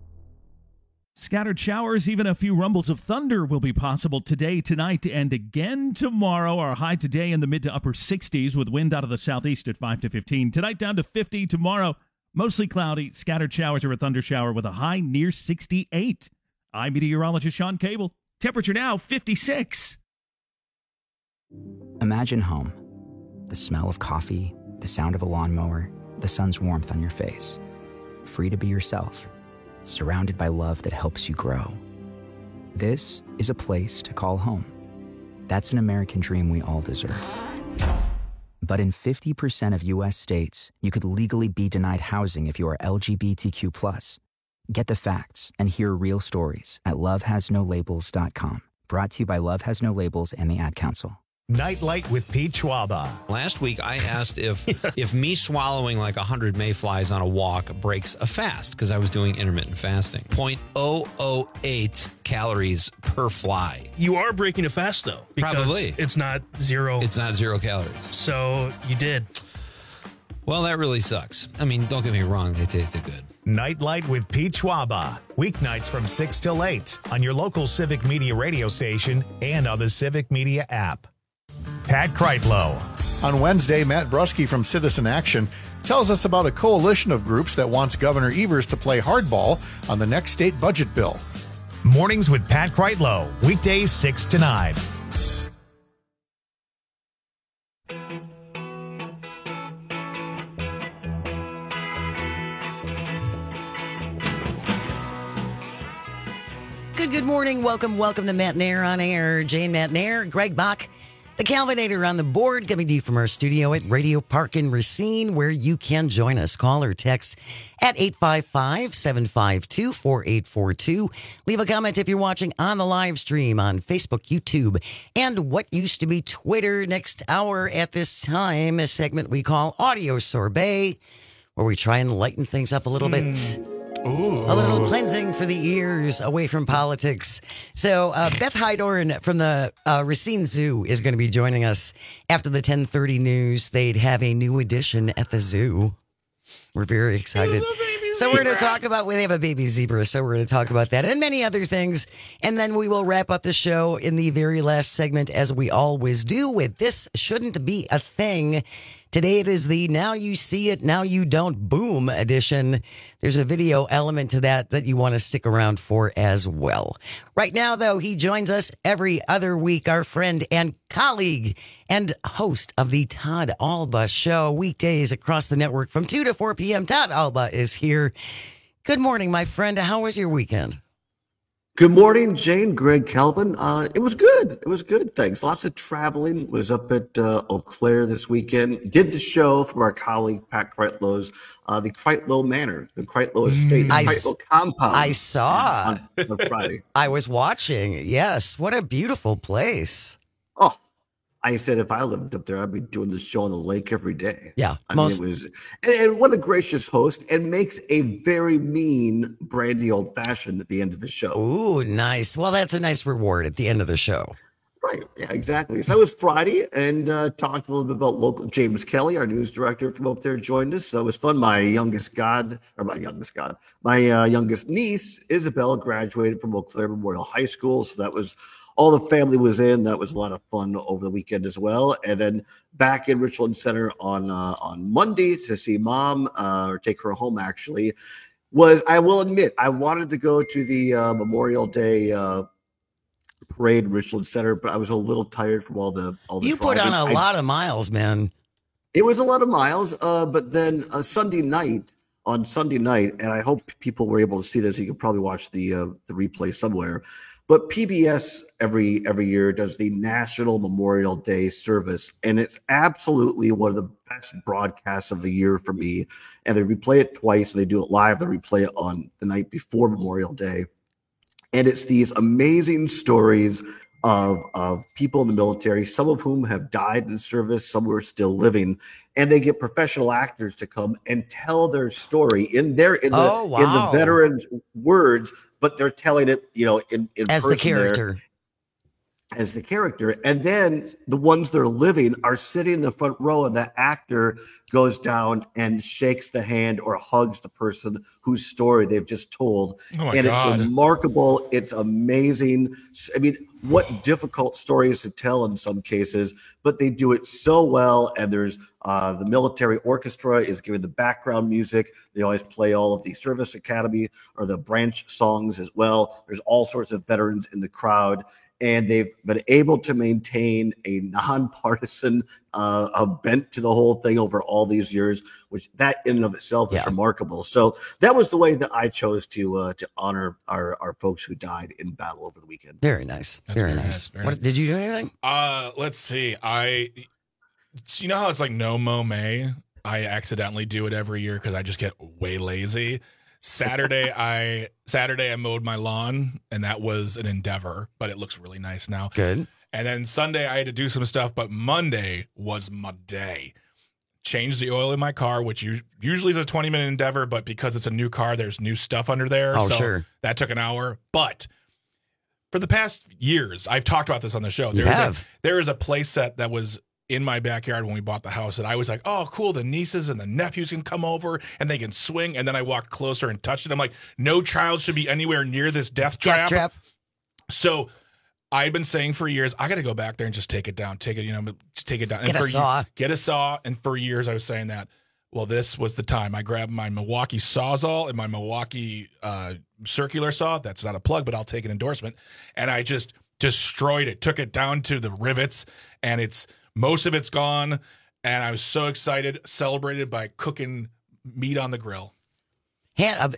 Scattered showers, even a few rumbles of thunder will be possible today, tonight, and again tomorrow. Our high today in the mid to upper sixties with wind out of the southeast at five to fifteen. Tonight down to fifty. Tomorrow, mostly cloudy, scattered showers or a thunder shower with a high near sixty-eight. I'm meteorologist Sean Cable. Temperature now fifty-six. Imagine home. The smell of coffee, the sound of a lawnmower, the sun's warmth on your face. Free to be yourself, surrounded by love that helps you grow. This is a place to call home. That's an American dream we all deserve. But in fifty percent of U S states, you could legally be denied housing if you are L G B T Q plus. Get the facts and hear real stories at love has no labels dot com. Brought to you by Love Has No Labels and the Ad Council. Nightlight with Pete Schwaba. Last week, I asked if if me swallowing like one hundred mayflies on a walk breaks a fast, because I was doing intermittent fasting. zero point zero zero eight calories per fly. You are breaking a fast, though. Because Probably. It's not zero. It's not zero calories. So you did. Well, that really sucks. I mean, don't get me wrong. They tasted good. Nightlight with Pete Schwaba. Weeknights from six till eight on your local Civic Media radio station and on the Civic Media app. Pat Kreitlow. On Wednesday, Matt Brusky from Citizen Action tells us about a coalition of groups that wants Governor Evers to play hardball on the next state budget bill. Mornings with Pat Kreitlow. Weekdays six to nine. Good, good morning. Welcome, welcome to Matt Nair on Air. Jane Matt Nair, Greg Bach, the Calvinator on the board, coming to you from our studio at Radio Park in Racine, where you can join us. Call or text at eight five five, seven five two, four eight four two. Leave a comment if you're watching on the live stream on Facebook, YouTube, and what used to be Twitter. Next hour at this time, a segment we call Audio Sorbet, where we try and lighten things up a little mm. bit. Ooh. A little cleansing for the ears away from politics. So uh, Beth Hydorn from the uh, Racine Zoo is going to be joining us after the ten thirty news. They'd have a new addition at the zoo. We're very excited. So we're going to talk about, well, they have a baby zebra, so we're going to talk about that and many other things. And then we will wrap up the show in the very last segment, as we always do, with This Shouldn't Be a Thing. Today it is the Now You See It, Now You Don't Boom edition. There's a video element to that that you want to stick around for as well. Right now, though, he joins us every other week, our friend and colleague and host of the Todd Alba Show, weekdays across the network from two to four p.m. Todd Alba is here. Good morning, my friend. How was your weekend? Good morning, Jane, Greg, Calvin. Uh, it was good. It was good. Thanks. Lots of traveling. Was up at uh, Eau Claire this weekend. Did the show from our colleague Pat Kreitlow's, uh, the Kreitlow Manor, the Kreitlow Estate, the I Kreitlow s- compound. I saw. On, on Friday. I was watching. Yes. What a beautiful place. Oh, I said if I lived up there, I'd be doing this show on the lake every day. Yeah. I most- mean, it was, and, and what a gracious host, and makes a very mean brandy old fashioned at the end of the show. Ooh, nice. Well, that's a nice reward at the end of the show. Right. Yeah, exactly. So that was Friday, and uh, talked a little bit about local. James Kelly, our news director from up there, joined us. So it was fun. My youngest god, or my youngest god, my uh, youngest niece, Isabel, graduated from Eau Claire Memorial High School. So that was all the family was in. That was a lot of fun over the weekend as well. And then back in Richland Center on uh, on Monday to see mom, uh, or take her home, actually, was, I will admit, I wanted to go to the uh, Memorial Day uh, parade in Richland Center, but I was a little tired from all the all the You put driving. on a I, lot of miles, man. It was a lot of miles, uh, but then uh, Sunday night, on Sunday night, and I hope people were able to see this. You can probably watch the uh, the replay somewhere. But P B S every every year does the National Memorial Day service, and it's absolutely one of the best broadcasts of the year for me. And they replay it twice, and they do it live. They replay it on the night before Memorial Day, and it's these amazing stories of of people in the military, some of whom have died in service, some who are still living, and they get professional actors to come and tell their story in their in the Oh, wow. in the veterans' words, but they're telling it, you know, in, in As the person there, character. as the character. And then the ones that are living are sitting in the front row, and the actor goes down and shakes the hand or hugs the person whose story they've just told. Oh my and God. it's remarkable. It's amazing. I mean, what difficult stories to tell in some cases, but they do it so well. And there's uh, the military orchestra is giving the background music. They always play all of the service academy or the branch songs as well. There's all sorts of veterans in the crowd. And they've been able to maintain a nonpartisan uh, a bent to the whole thing over all these years, which that in and of itself is Yeah. remarkable. So that was the way that I chose to uh, to honor our, our folks who died in battle over the weekend. Very nice. That's Very very nice. nice, very What, nice. did you do anything? Uh, let's see. I, so you know how it's like no mow May? I accidentally do it every year because I just get way lazy. Saturday, I Saturday I mowed my lawn, and that was an endeavor, but it looks really nice now. Good. And then Sunday I had to do some stuff, but Monday was my day. Changed the oil in my car, which u- usually is a twenty minute endeavor, but because it's a new car, there's new stuff under there. Oh, so sure. That took an hour. But for the past years, I've talked about this on the show. You There is have. a there is a play set that was in my backyard when we bought the house, and I was like, oh, cool, the nieces and the nephews can come over and they can swing. And then I walked closer and touched it. I'm like, no child should be anywhere near this death trap. Death trap. So I've been saying for years, I got to go back there and just take it down, take it, you know, just take it down. Get and a for saw. Get a saw. And for years I was saying that. Well, this was the time. I grabbed my Milwaukee Sawzall and my Milwaukee uh, circular saw. That's not a plug, but I'll take an endorsement. And I just destroyed it, took it down to the rivets, and it's most of it's gone. And I was so excited, celebrated by cooking meat on the grill. Hand, uh,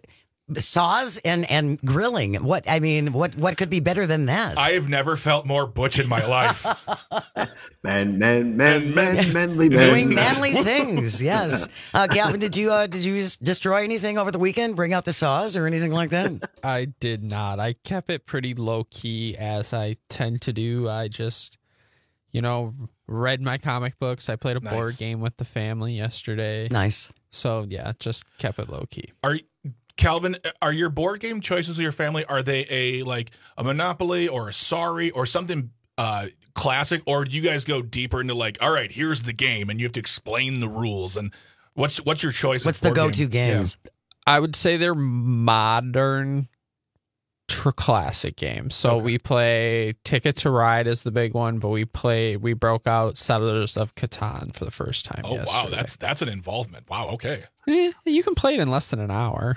saws and, and grilling. What I mean, what what could be better than that? I have never felt more butch in my life. men, men, men, men, manly men. Doing manly things, yes. Uh, Calvin, did you uh, did you destroy anything over the weekend? Bring out the saws or anything like that? I did not. I kept it pretty low key, as I tend to do. I just, you know, read my comic books. I played a Nice. board game with the family yesterday. Nice. So yeah, just kept it low key. Are Calvin, are your board game choices with your family, are they a like a Monopoly or a Sorry or something uh, classic, or do you guys go deeper into like, all right, here's the game and you have to explain the rules, and what's what's your choice? What's of the board go-to game? games? Yeah. I would say they're modern tr- classic games. So Okay. we play Ticket to Ride is the big one, but we play we broke out Settlers of Catan for the first time Oh yesterday. wow, that's that's an involvement. Wow, okay. Eh, You can play it in less than an hour.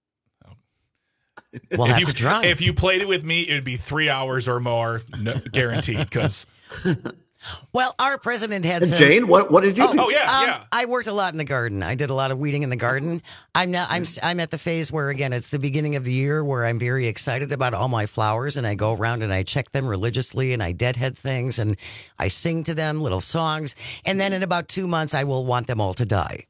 We'll if have you, to try. If you played it with me, it would be three hours or more, no, guaranteed. Because Well, our president had And some. Jane, what what did you Oh, do? oh yeah, um, yeah. I worked a lot in the garden. I did a lot of weeding in the garden. I'm now I'm I'm at the phase where again it's the beginning of the year where I'm very excited about all my flowers, and I go around and I check them religiously and I deadhead things and I sing to them little songs, and then in about two months I will want them all to die.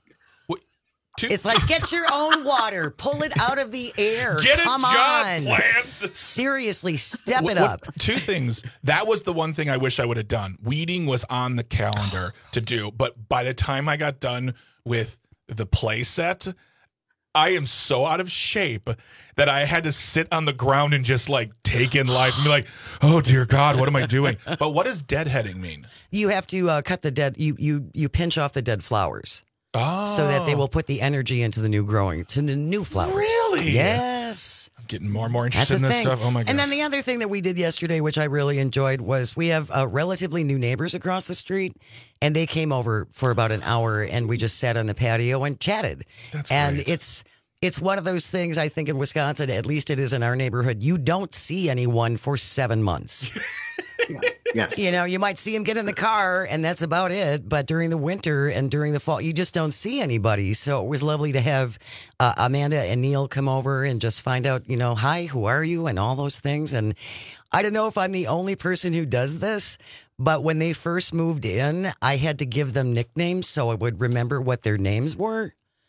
Two, It's like get your own water, pull it out of the air. Get a Come job, on, plants. seriously, step What- it what- up. two things. That was the one thing I wish I would have done. Weeding was on the calendar to do, but by the time I got done with the play set, I am so out of shape that I had to sit on the ground and just like take in life and be like, oh dear God, what am I doing? But what does deadheading mean? You have to uh, cut the dead. You you you pinch off the dead flowers. Oh. So that they will put the energy into the new growing, to the new flowers. Really? Yes. I'm getting more and more That's interested the in this thing. stuff. Oh my God. And then the other thing that we did yesterday, which I really enjoyed, was we have uh, relatively new neighbors across the street, and they came over for about an hour, and we just sat on the patio and chatted. That's and great. it's it's one of those things. I think in Wisconsin, at least it is in our neighborhood, you don't see anyone for seven months. Yes. You know, you might see him get in the car, and that's about it. But during the winter and during the fall, you just don't see anybody. So it was lovely to have uh, Amanda and Neil come over and just find out, you know, hi, who are you, and all those things. And I don't know if I'm the only person who does this, but when they first moved in, I had to give them nicknames so I would remember what their names were.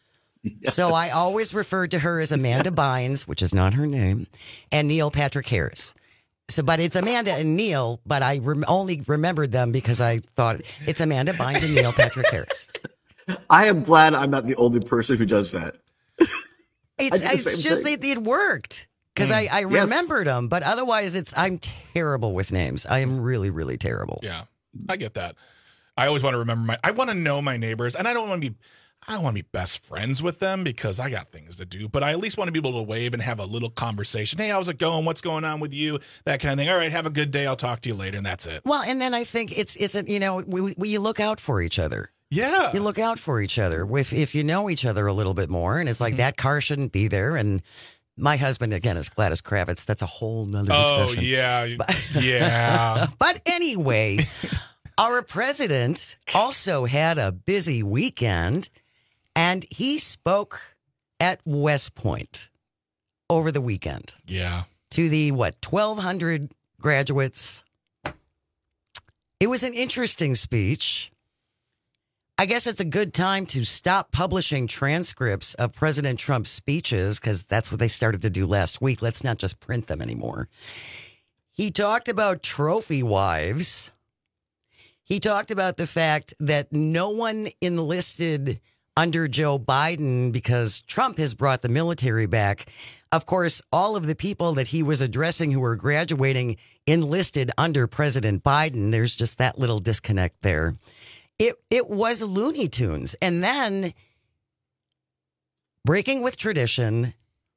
So I always referred to her as Amanda Bynes, which is not her name, and Neil Patrick Harris. So, but it's Amanda and Neil, but I rem- only remembered them because I thought it's Amanda Bynes and Neil Patrick Harris. I am glad I'm not the only person who does that. It's, I did the it's same just thing. that it worked because I, I Yes. remembered them, but otherwise it's I'm terrible with names. I am really, really terrible. Yeah, I get that. I always want to remember my. I want to know my neighbors, and I don't want to be. I don't want to be best friends with them because I got things to do. But I at least want to be able to wave and have a little conversation. Hey, how's it going? What's going on with you? That kind of thing. All right, have a good day. I'll talk to you later, and that's it. Well, and then I think it's it's a you know we, we you look out for each other. Yeah, You look out for each other if if you know each other a little bit more, and it's like that car shouldn't be there. And my husband again is Gladys Kravitz. That's a whole nother Oh discussion. yeah, yeah. But anyway, our president also had a busy weekend, and he spoke at West Point over the weekend Yeah. to the, what, twelve hundred graduates. It was an interesting speech. I guess it's a good time to stop publishing transcripts of President Trump's speeches because that's what they started to do last week. Let's not just print them anymore. He talked about trophy wives. He talked about the fact that no one enlisted under Joe Biden because Trump has brought the military back. Of course, all of the people that he was addressing who were graduating enlisted under President Biden. There's just that little disconnect there. It it was Looney Tunes. And then, breaking with tradition,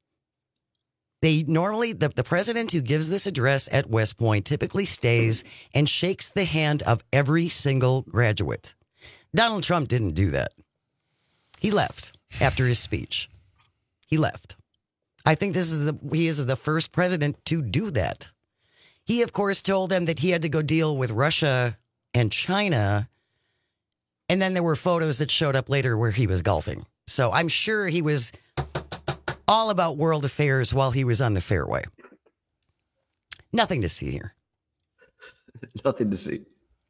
they normally, the, the president who gives this address at West Point typically stays and shakes the hand of every single graduate. Donald Trump didn't do that. He left after his speech. He left. I think this is the he is the first president to do that. He, of course, told them that he had to go deal with Russia and China. And then there were photos that showed up later where he was golfing. So I'm sure he was all about world affairs while he was on the fairway. Nothing to see here. Nothing to see.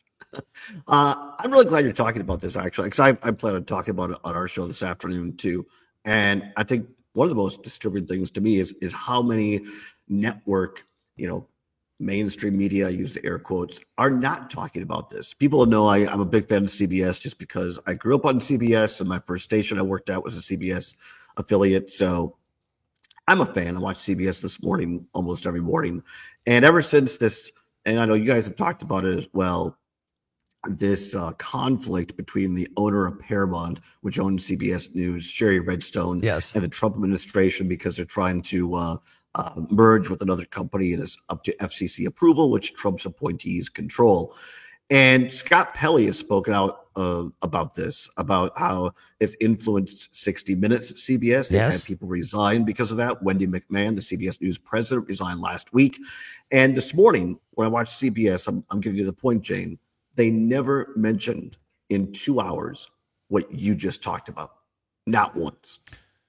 Uh, I'm really glad you're talking about this, actually, because I, I plan on talking about it on our show this afternoon, too. And I think one of the most disturbing things to me is, is how many network, you know, mainstream media, I use the air quotes, are not talking about this. People know I, I'm a big fan of C B S just because I grew up on C B S, and my first station I worked at was a C B S affiliate. So I'm a fan. I watch C B S this morning almost every morning. And ever since this, and I know you guys have talked about it as well, this uh, conflict between the owner of Paramount, which owns C B S News, Sherry Redstone, yes, and the Trump administration, because they're trying to uh, uh, merge with another company and it's up to F C C approval, which Trump's appointees control. And Scott Pelley has spoken out uh, about this, about how it's influenced sixty minutes at C B S. They've Yes. had people resign because of that. Wendy McMahon, the C B S News president, resigned last week. And this morning, when I watched C B S, I'm, I'm getting to the point, Jane, they never mentioned in two hours what you just talked about. Not once.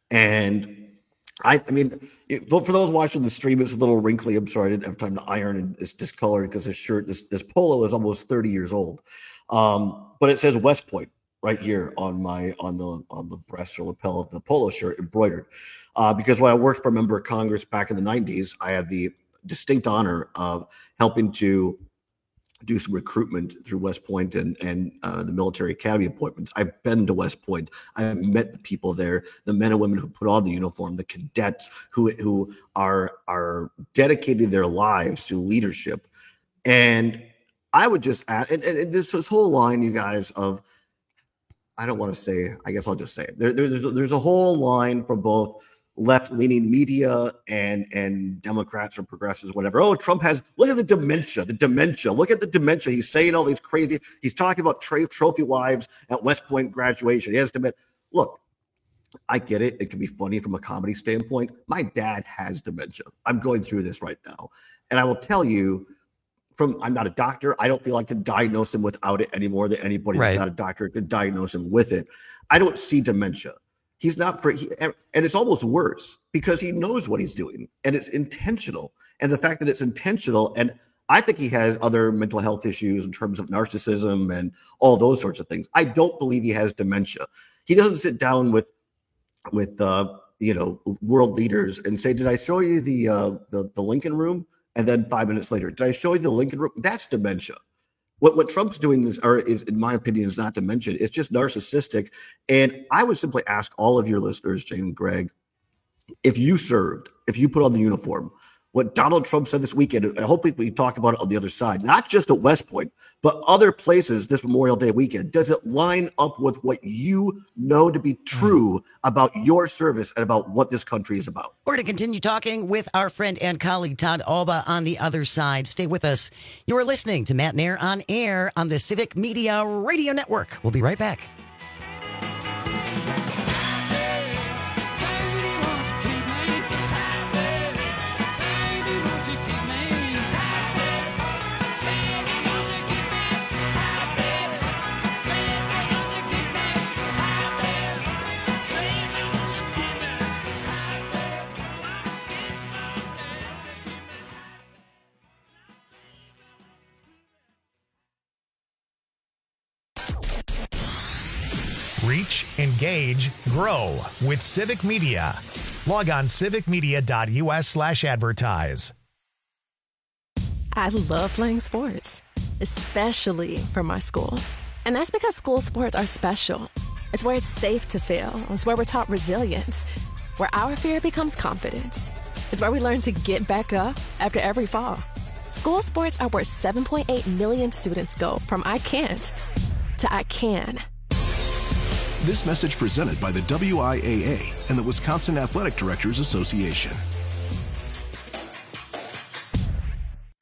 And I, I mean, it, for those watching the stream, it's a little wrinkly. I'm sorry, I didn't have time to iron, and it's discolored because this shirt, this this polo is almost thirty years old. Um, but it says West Point right here on my on the on the breast or lapel of the polo shirt, embroidered. Uh, because when I worked for a member of Congress back in the nineties, I had the distinct honor of helping to do some recruitment through West Point and, and uh, the military academy appointments. I've been to West Point. I've met the people there, the men and women who put on the uniform, the cadets who who are are dedicating their lives to leadership. And I would just add, and, and, and this, this whole line, you guys, of, I don't want to say, I guess I'll just say it. There, there, there's, there's a whole line from both left-leaning media and and Democrats or progressives, whatever. Oh, Trump has, look at the dementia, the dementia. Look at the dementia. He's saying all these crazy, he's talking about tra- trophy wives at West Point graduation. He has dementia. Look, I get it. It can be funny from a comedy standpoint. My dad has dementia. I'm going through this right now. And I will tell you, from, I'm not a doctor. I don't feel I can diagnose him without it any more than anybody Right. who's not a doctor can diagnose him with it. I don't see dementia. He's not for, he, and it's almost worse because he knows what he's doing and it's intentional. And the fact that it's intentional, and I think he has other mental health issues in terms of narcissism and all those sorts of things. I don't believe he has dementia. He doesn't sit down with, with uh, you know, world leaders and say, "Did I show you the uh, the the Lincoln Room?" And then five minutes later, "Did I show you the Lincoln Room?" That's dementia. What what Trump's doing is, or is, in my opinion, is not dementia. It's just narcissistic. And I would simply ask all of your listeners, Jane and Greg, if you served, if you put on the uniform, what Donald Trump said this weekend, and I hope we, we talk about it on the other side, not just at West Point, but other places this Memorial Day weekend, does it line up with what you know to be true about your service and about what this country is about? We're going to continue talking with our friend and colleague Todd Alba on the other side. Stay with us. You are listening to Matt Nair on Air on the Civic Media Radio Network. We'll be right back. Reach, engage, grow with Civic Media. Log on civicmedia.us slash advertise. I love playing sports, especially for my school. And that's because school sports are special. It's where it's safe to fail. It's where we're taught resilience, where our fear becomes confidence. It's where we learn to get back up after every fall. School sports are where seven point eight million students go from I can't to I can. This message presented by the W I A A and the Wisconsin Athletic Directors Association.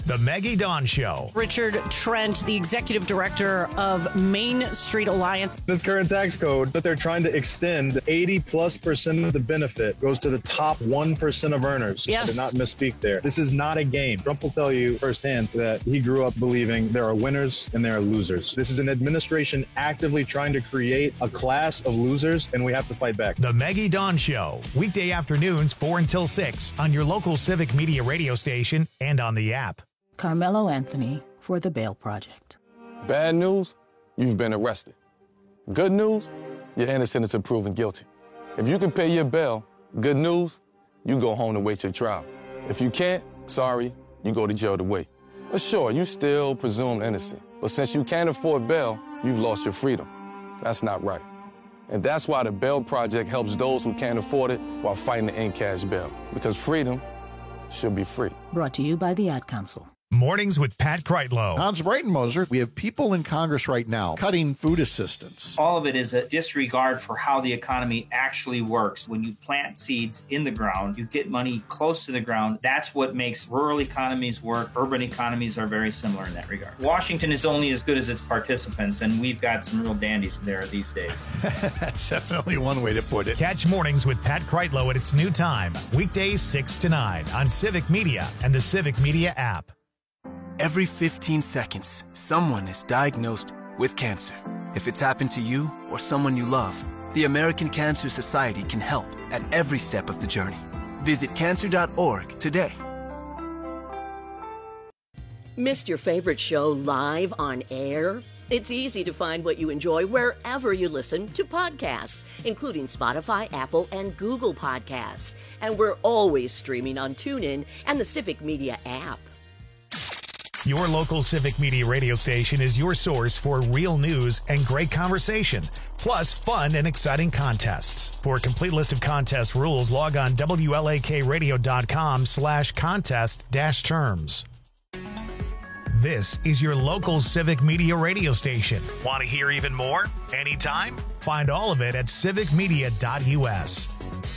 The Maggie Dawn Show. Richard Trent, the executive director of Main Street Alliance. This current tax code that they're trying to extend, eighty plus percent of the benefit goes to the top one percent of earners. Yes. I did not misspeak there. This is not a game. Trump will tell you firsthand that he grew up believing there are winners and there are losers. This is an administration actively trying to create a class of losers, and we have to fight back. The Maggie Dawn Show. Weekday afternoons, four until six on your local Civic Media radio station and on the app. Carmelo Anthony for the Bail Project. Bad news, you've been arrested. Good news, you're innocent until proven guilty. If you can pay your bail, good news, you go home to wait your trial. If you can't, sorry, you go to jail to wait. But sure, you still presumed innocent. But since you can't afford bail, you've lost your freedom. That's not right. And that's why the Bail Project helps those who can't afford it while fighting to end cash bail. Because freedom should be free. Brought to you by the Ad Council. Mornings with Pat Kreitlow. Hans Breitenmoser, we have people in Congress right now cutting food assistance. All of it is a disregard for how the economy actually works. When you plant seeds in the ground, you get money close to the ground. That's what makes rural economies work. Urban economies are very similar in that regard. Washington is only as good as its participants, and we've got some real dandies there these days. That's definitely one way to put it. Catch Mornings with Pat Kreitlow at its new time, weekdays six to nine on Civic Media and the Civic Media app. Every fifteen seconds, someone is diagnosed with cancer. If it's happened to you or someone you love, the American Cancer Society can help at every step of the journey. Visit cancer dot org today. Missed your favorite show live on air? It's easy to find what you enjoy wherever you listen to podcasts, including Spotify, Apple, and Google Podcasts. And we're always streaming on TuneIn and the Civic Media app. Your local Civic Media radio station is your source for real news and great conversation, plus fun and exciting contests. For a complete list of contest rules, log on W L A K radio dot com slash contest dash terms. This is your local Civic Media radio station. Want to hear even more? Anytime? Find all of it at civic media dot U S.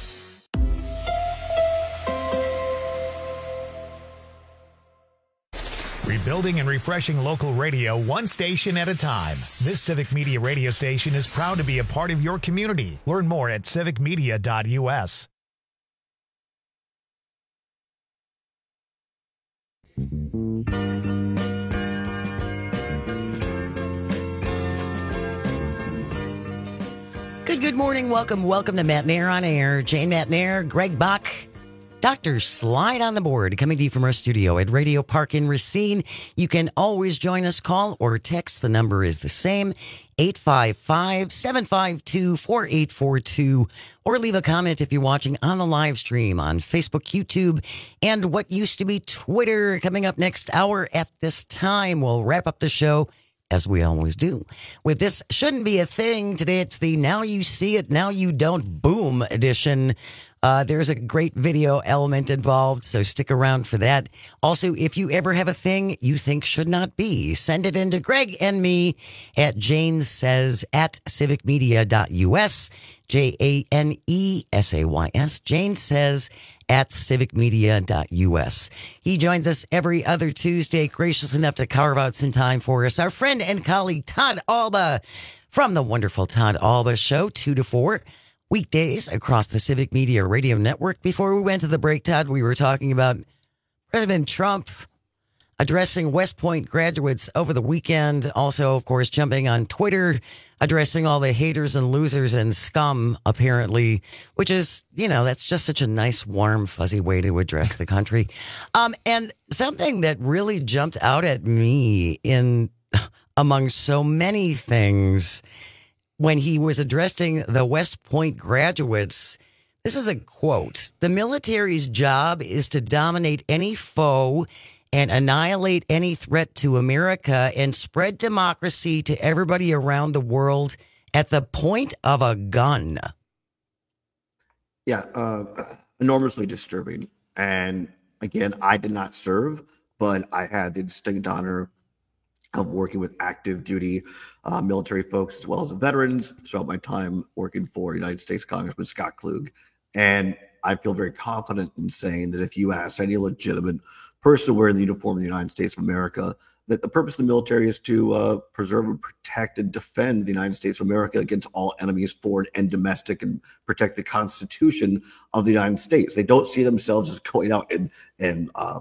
Rebuilding and refreshing local radio one station at a time. This Civic Media radio station is proud to be a part of your community. Learn more at civic media dot U S. Good, good morning. Welcome, welcome to Matt Nair on Air. Jane Matt Nair, Greg Bach, Doctor Slide on the board, coming to you from our studio at Radio Park in Racine. You can always join us, call or text. The number is the same, eight five five, seven five two, four eight four two, or leave a comment if you're watching on the live stream on Facebook, YouTube, and what used to be Twitter. Coming up next hour at this time, we'll wrap up the show as we always do with This Shouldn't Be a Thing. Today it's the Now You See It, Now You Don't Boom edition. Uh, there's a great video element involved, so stick around for that. Also, if you ever have a thing you think should not be, send it in to Greg and me at Jane Says at civic media dot U S, J A N E S A Y S, Jane Says at civic media dot U S. He joins us every other Tuesday, gracious enough to carve out some time for us. Our friend and colleague Todd Alba from the wonderful Todd Alba Show, two to four. Weekdays across the Civic Media Radio Network. Before we went to the break, Todd, we were talking about President Trump addressing West Point graduates over the weekend. Also, of course, jumping on Twitter, addressing all the haters and losers and scum, apparently, which is, you know, that's just such a nice, warm, fuzzy way to address the country. Um, and something that really jumped out at me in among so many things when he was addressing the West Point graduates, this is a quote: "The military's job is to dominate any foe and annihilate any threat to America and spread democracy to everybody around the world at the point of a gun." Yeah, uh, enormously disturbing. And again, I did not serve, but I had the distinct honor of working with active duty uh, military folks as well as veterans throughout my time working for United States Congressman Scott Klug. And I feel very confident in saying that if you ask any legitimate person wearing the uniform of the United States of America, that the purpose of the military is to uh, preserve and protect and defend the United States of America against all enemies, foreign and domestic, and protect the Constitution of the United States. They don't see themselves as going out and, and uh,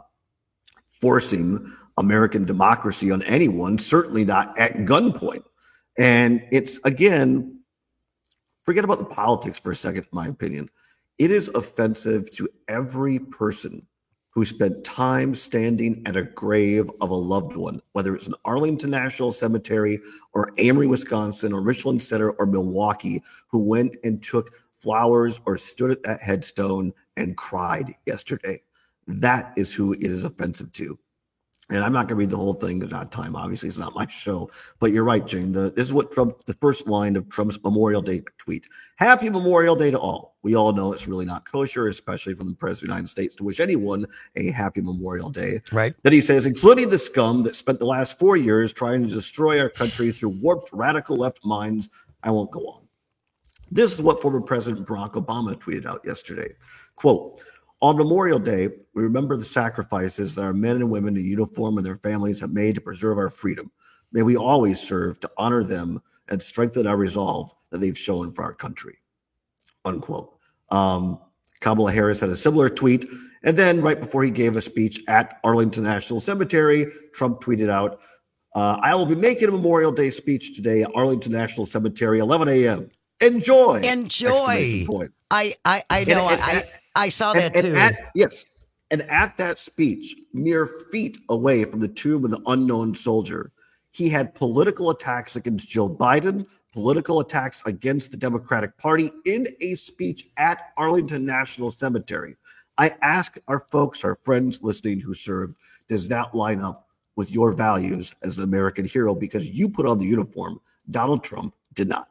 forcing American democracy on anyone, certainly not at gunpoint. And it's, again, forget about the politics for a second, in my opinion. It is offensive to every person who spent time standing at a grave of a loved one, whether it's in Arlington National Cemetery or Amory, Wisconsin, or Richland Center or Milwaukee, who went and took flowers or stood at that headstone and cried yesterday. That is who it is offensive to. And I'm not going to read the whole thing. There's not time. Obviously, it's not my show. But you're right, Jane. The, this is what Trump, the first line of Trump's Memorial Day tweet. Happy Memorial Day to all. We all know it's really not kosher, especially from the President of the United States, to wish anyone a happy Memorial Day. Right. Then he says, including the scum that spent the last four years trying to destroy our country through warped radical left minds. I won't go on. This is what former President Barack Obama tweeted out yesterday. Quote, on Memorial Day, we remember the sacrifices that our men and women in uniform and their families have made to preserve our freedom. May we always serve to honor them and strengthen our resolve that they've shown for our country. Unquote. Um, Kamala Harris had a similar tweet. And then right before he gave a speech at Arlington National Cemetery, Trump tweeted out, uh, I will be making a Memorial Day speech today at Arlington National Cemetery, eleven a.m. Enjoy. Enjoy. I, I, I know. And, and, I, I saw and, that and too. At, yes. And at that speech, mere feet away from the tomb of the unknown soldier, he had political attacks against Joe Biden, political attacks against the Democratic Party in a speech at Arlington National Cemetery. I ask our folks, our friends listening who served, does that line up with your values as an American hero? Because you put on the uniform. Donald Trump did not.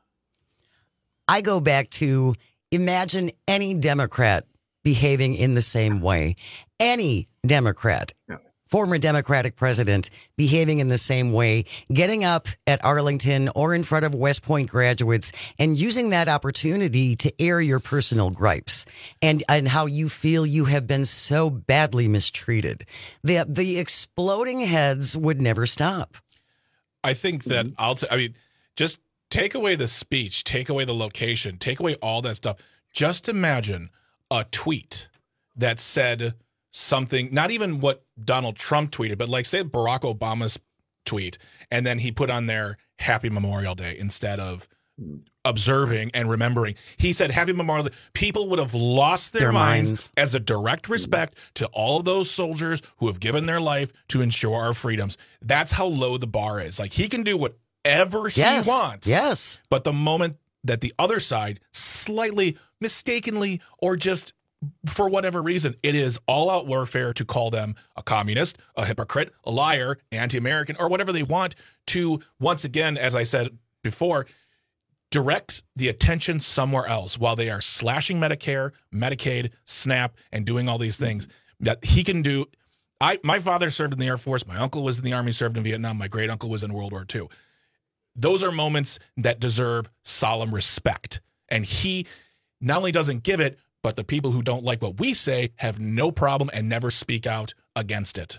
I go back to imagine any Democrat behaving in the same way. Any Democrat, yeah. former Democratic president, behaving in the same way, getting up at Arlington or in front of West Point graduates and using that opportunity to air your personal gripes and, and how you feel you have been so badly mistreated. The, the exploding heads would never stop. I think that mm-hmm. I'll, t- I mean, just take away the speech, take away the location, take away all that stuff. Just imagine a tweet that said something, not even what Donald Trump tweeted, but like say Barack Obama's tweet, and then he put on there Happy Memorial Day instead of observing and remembering. He said Happy Memorial Day. People would have lost their, their minds, minds as a direct respect to all of those soldiers who have given their life to ensure our freedoms. That's how low the bar is. Like he can do whatever he yes. wants. Yes. But the moment that the other side slightly mistakenly or just for whatever reason, it is all-out warfare to call them a communist, a hypocrite, a liar, anti-American, or whatever they want to, once again, as I said before, direct the attention somewhere else while they are slashing Medicare, Medicaid, SNAP, and doing all these things that he can do. I my father served in the Air Force. My uncle was in the Army, served in Vietnam. My great uncle was in World War Two. Those are moments that deserve solemn respect. And he not only doesn't give it, but the people who don't like what we say have no problem and never speak out against it.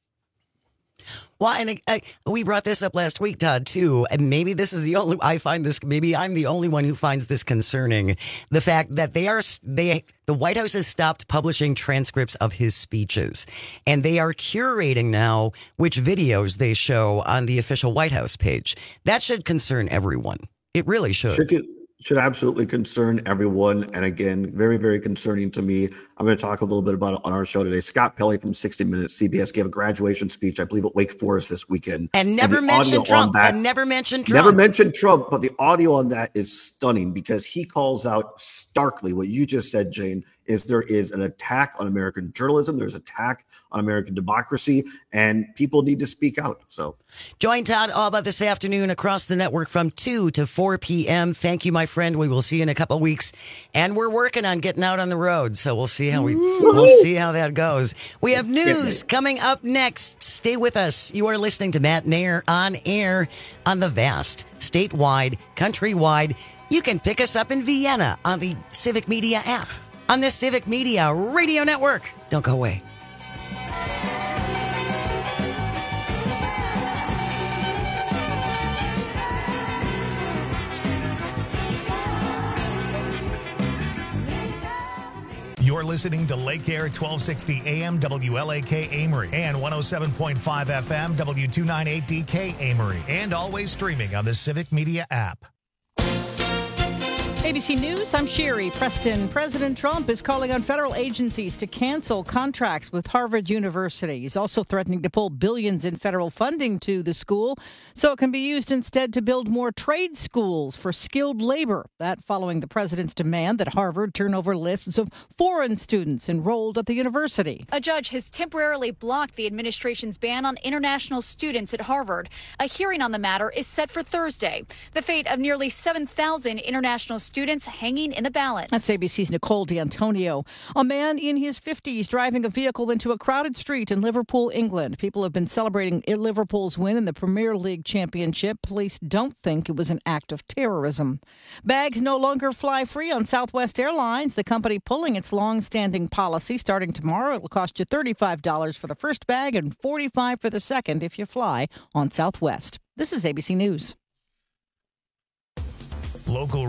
Well, and uh, we brought this up last week, Todd, too. And maybe this is the only, I find this, maybe I'm the only one who finds this concerning. The fact that they are, they, the White House has stopped publishing transcripts of his speeches. And they are curating now which videos they show on the official White House page. That should concern everyone. It really should. Should, it, should absolutely concern everyone. And again, very, very concerning to me. I'm going to talk a little bit about it on our show today. Scott Pelley from sixty minutes C B S gave a graduation speech, I believe, at Wake Forest this weekend. And never and mentioned Trump. That, and never mentioned Trump. Never mentioned Trump, but the audio on that is stunning because he calls out starkly what you just said, Jane, is there is an attack on American journalism. There's an attack on American democracy, and people need to speak out. So, join Todd Alba this afternoon across the network from two to four p.m. Thank you, my friend. We will see you in a couple of weeks, and we're working on getting out on the road, so we'll see how we we'll see how that goes. We have news coming up next. Stay with us. You are listening to Matt Nair on air on the vast, statewide, countrywide. You can pick us up in Vienna on the Civic Media app. on the Civic Media Radio Network. Don't go away. You're listening to Lake Air twelve sixty A M W L A K Amory and one oh seven point five F M W two ninety-eight D K Amory, and always streaming on the Civic Media app. A B C News, I'm Sherry Preston. President Trump is calling on federal agencies to cancel contracts with Harvard University. He's also threatening to pull billions in federal funding to the school so it can be used instead to build more trade schools for skilled labor. That following the president's demand that Harvard turn over lists of foreign students enrolled at the university. A judge has temporarily blocked the administration's ban on international students at Harvard. A hearing on the matter is set for Thursday. The fate of nearly seven thousand international students students hanging in the balance. That's A B C's Nicole D'Antonio. A man in his fifties driving a vehicle into a crowded street in Liverpool, England. People have been celebrating Liverpool's win in the Premier League Championship. Police don't think it was an act of terrorism. Bags no longer fly free on Southwest Airlines. The company pulling its long-standing policy. Starting tomorrow, it will cost you thirty-five dollars for the first bag and forty-five dollars for the second if you fly on Southwest. This is A B C News. Local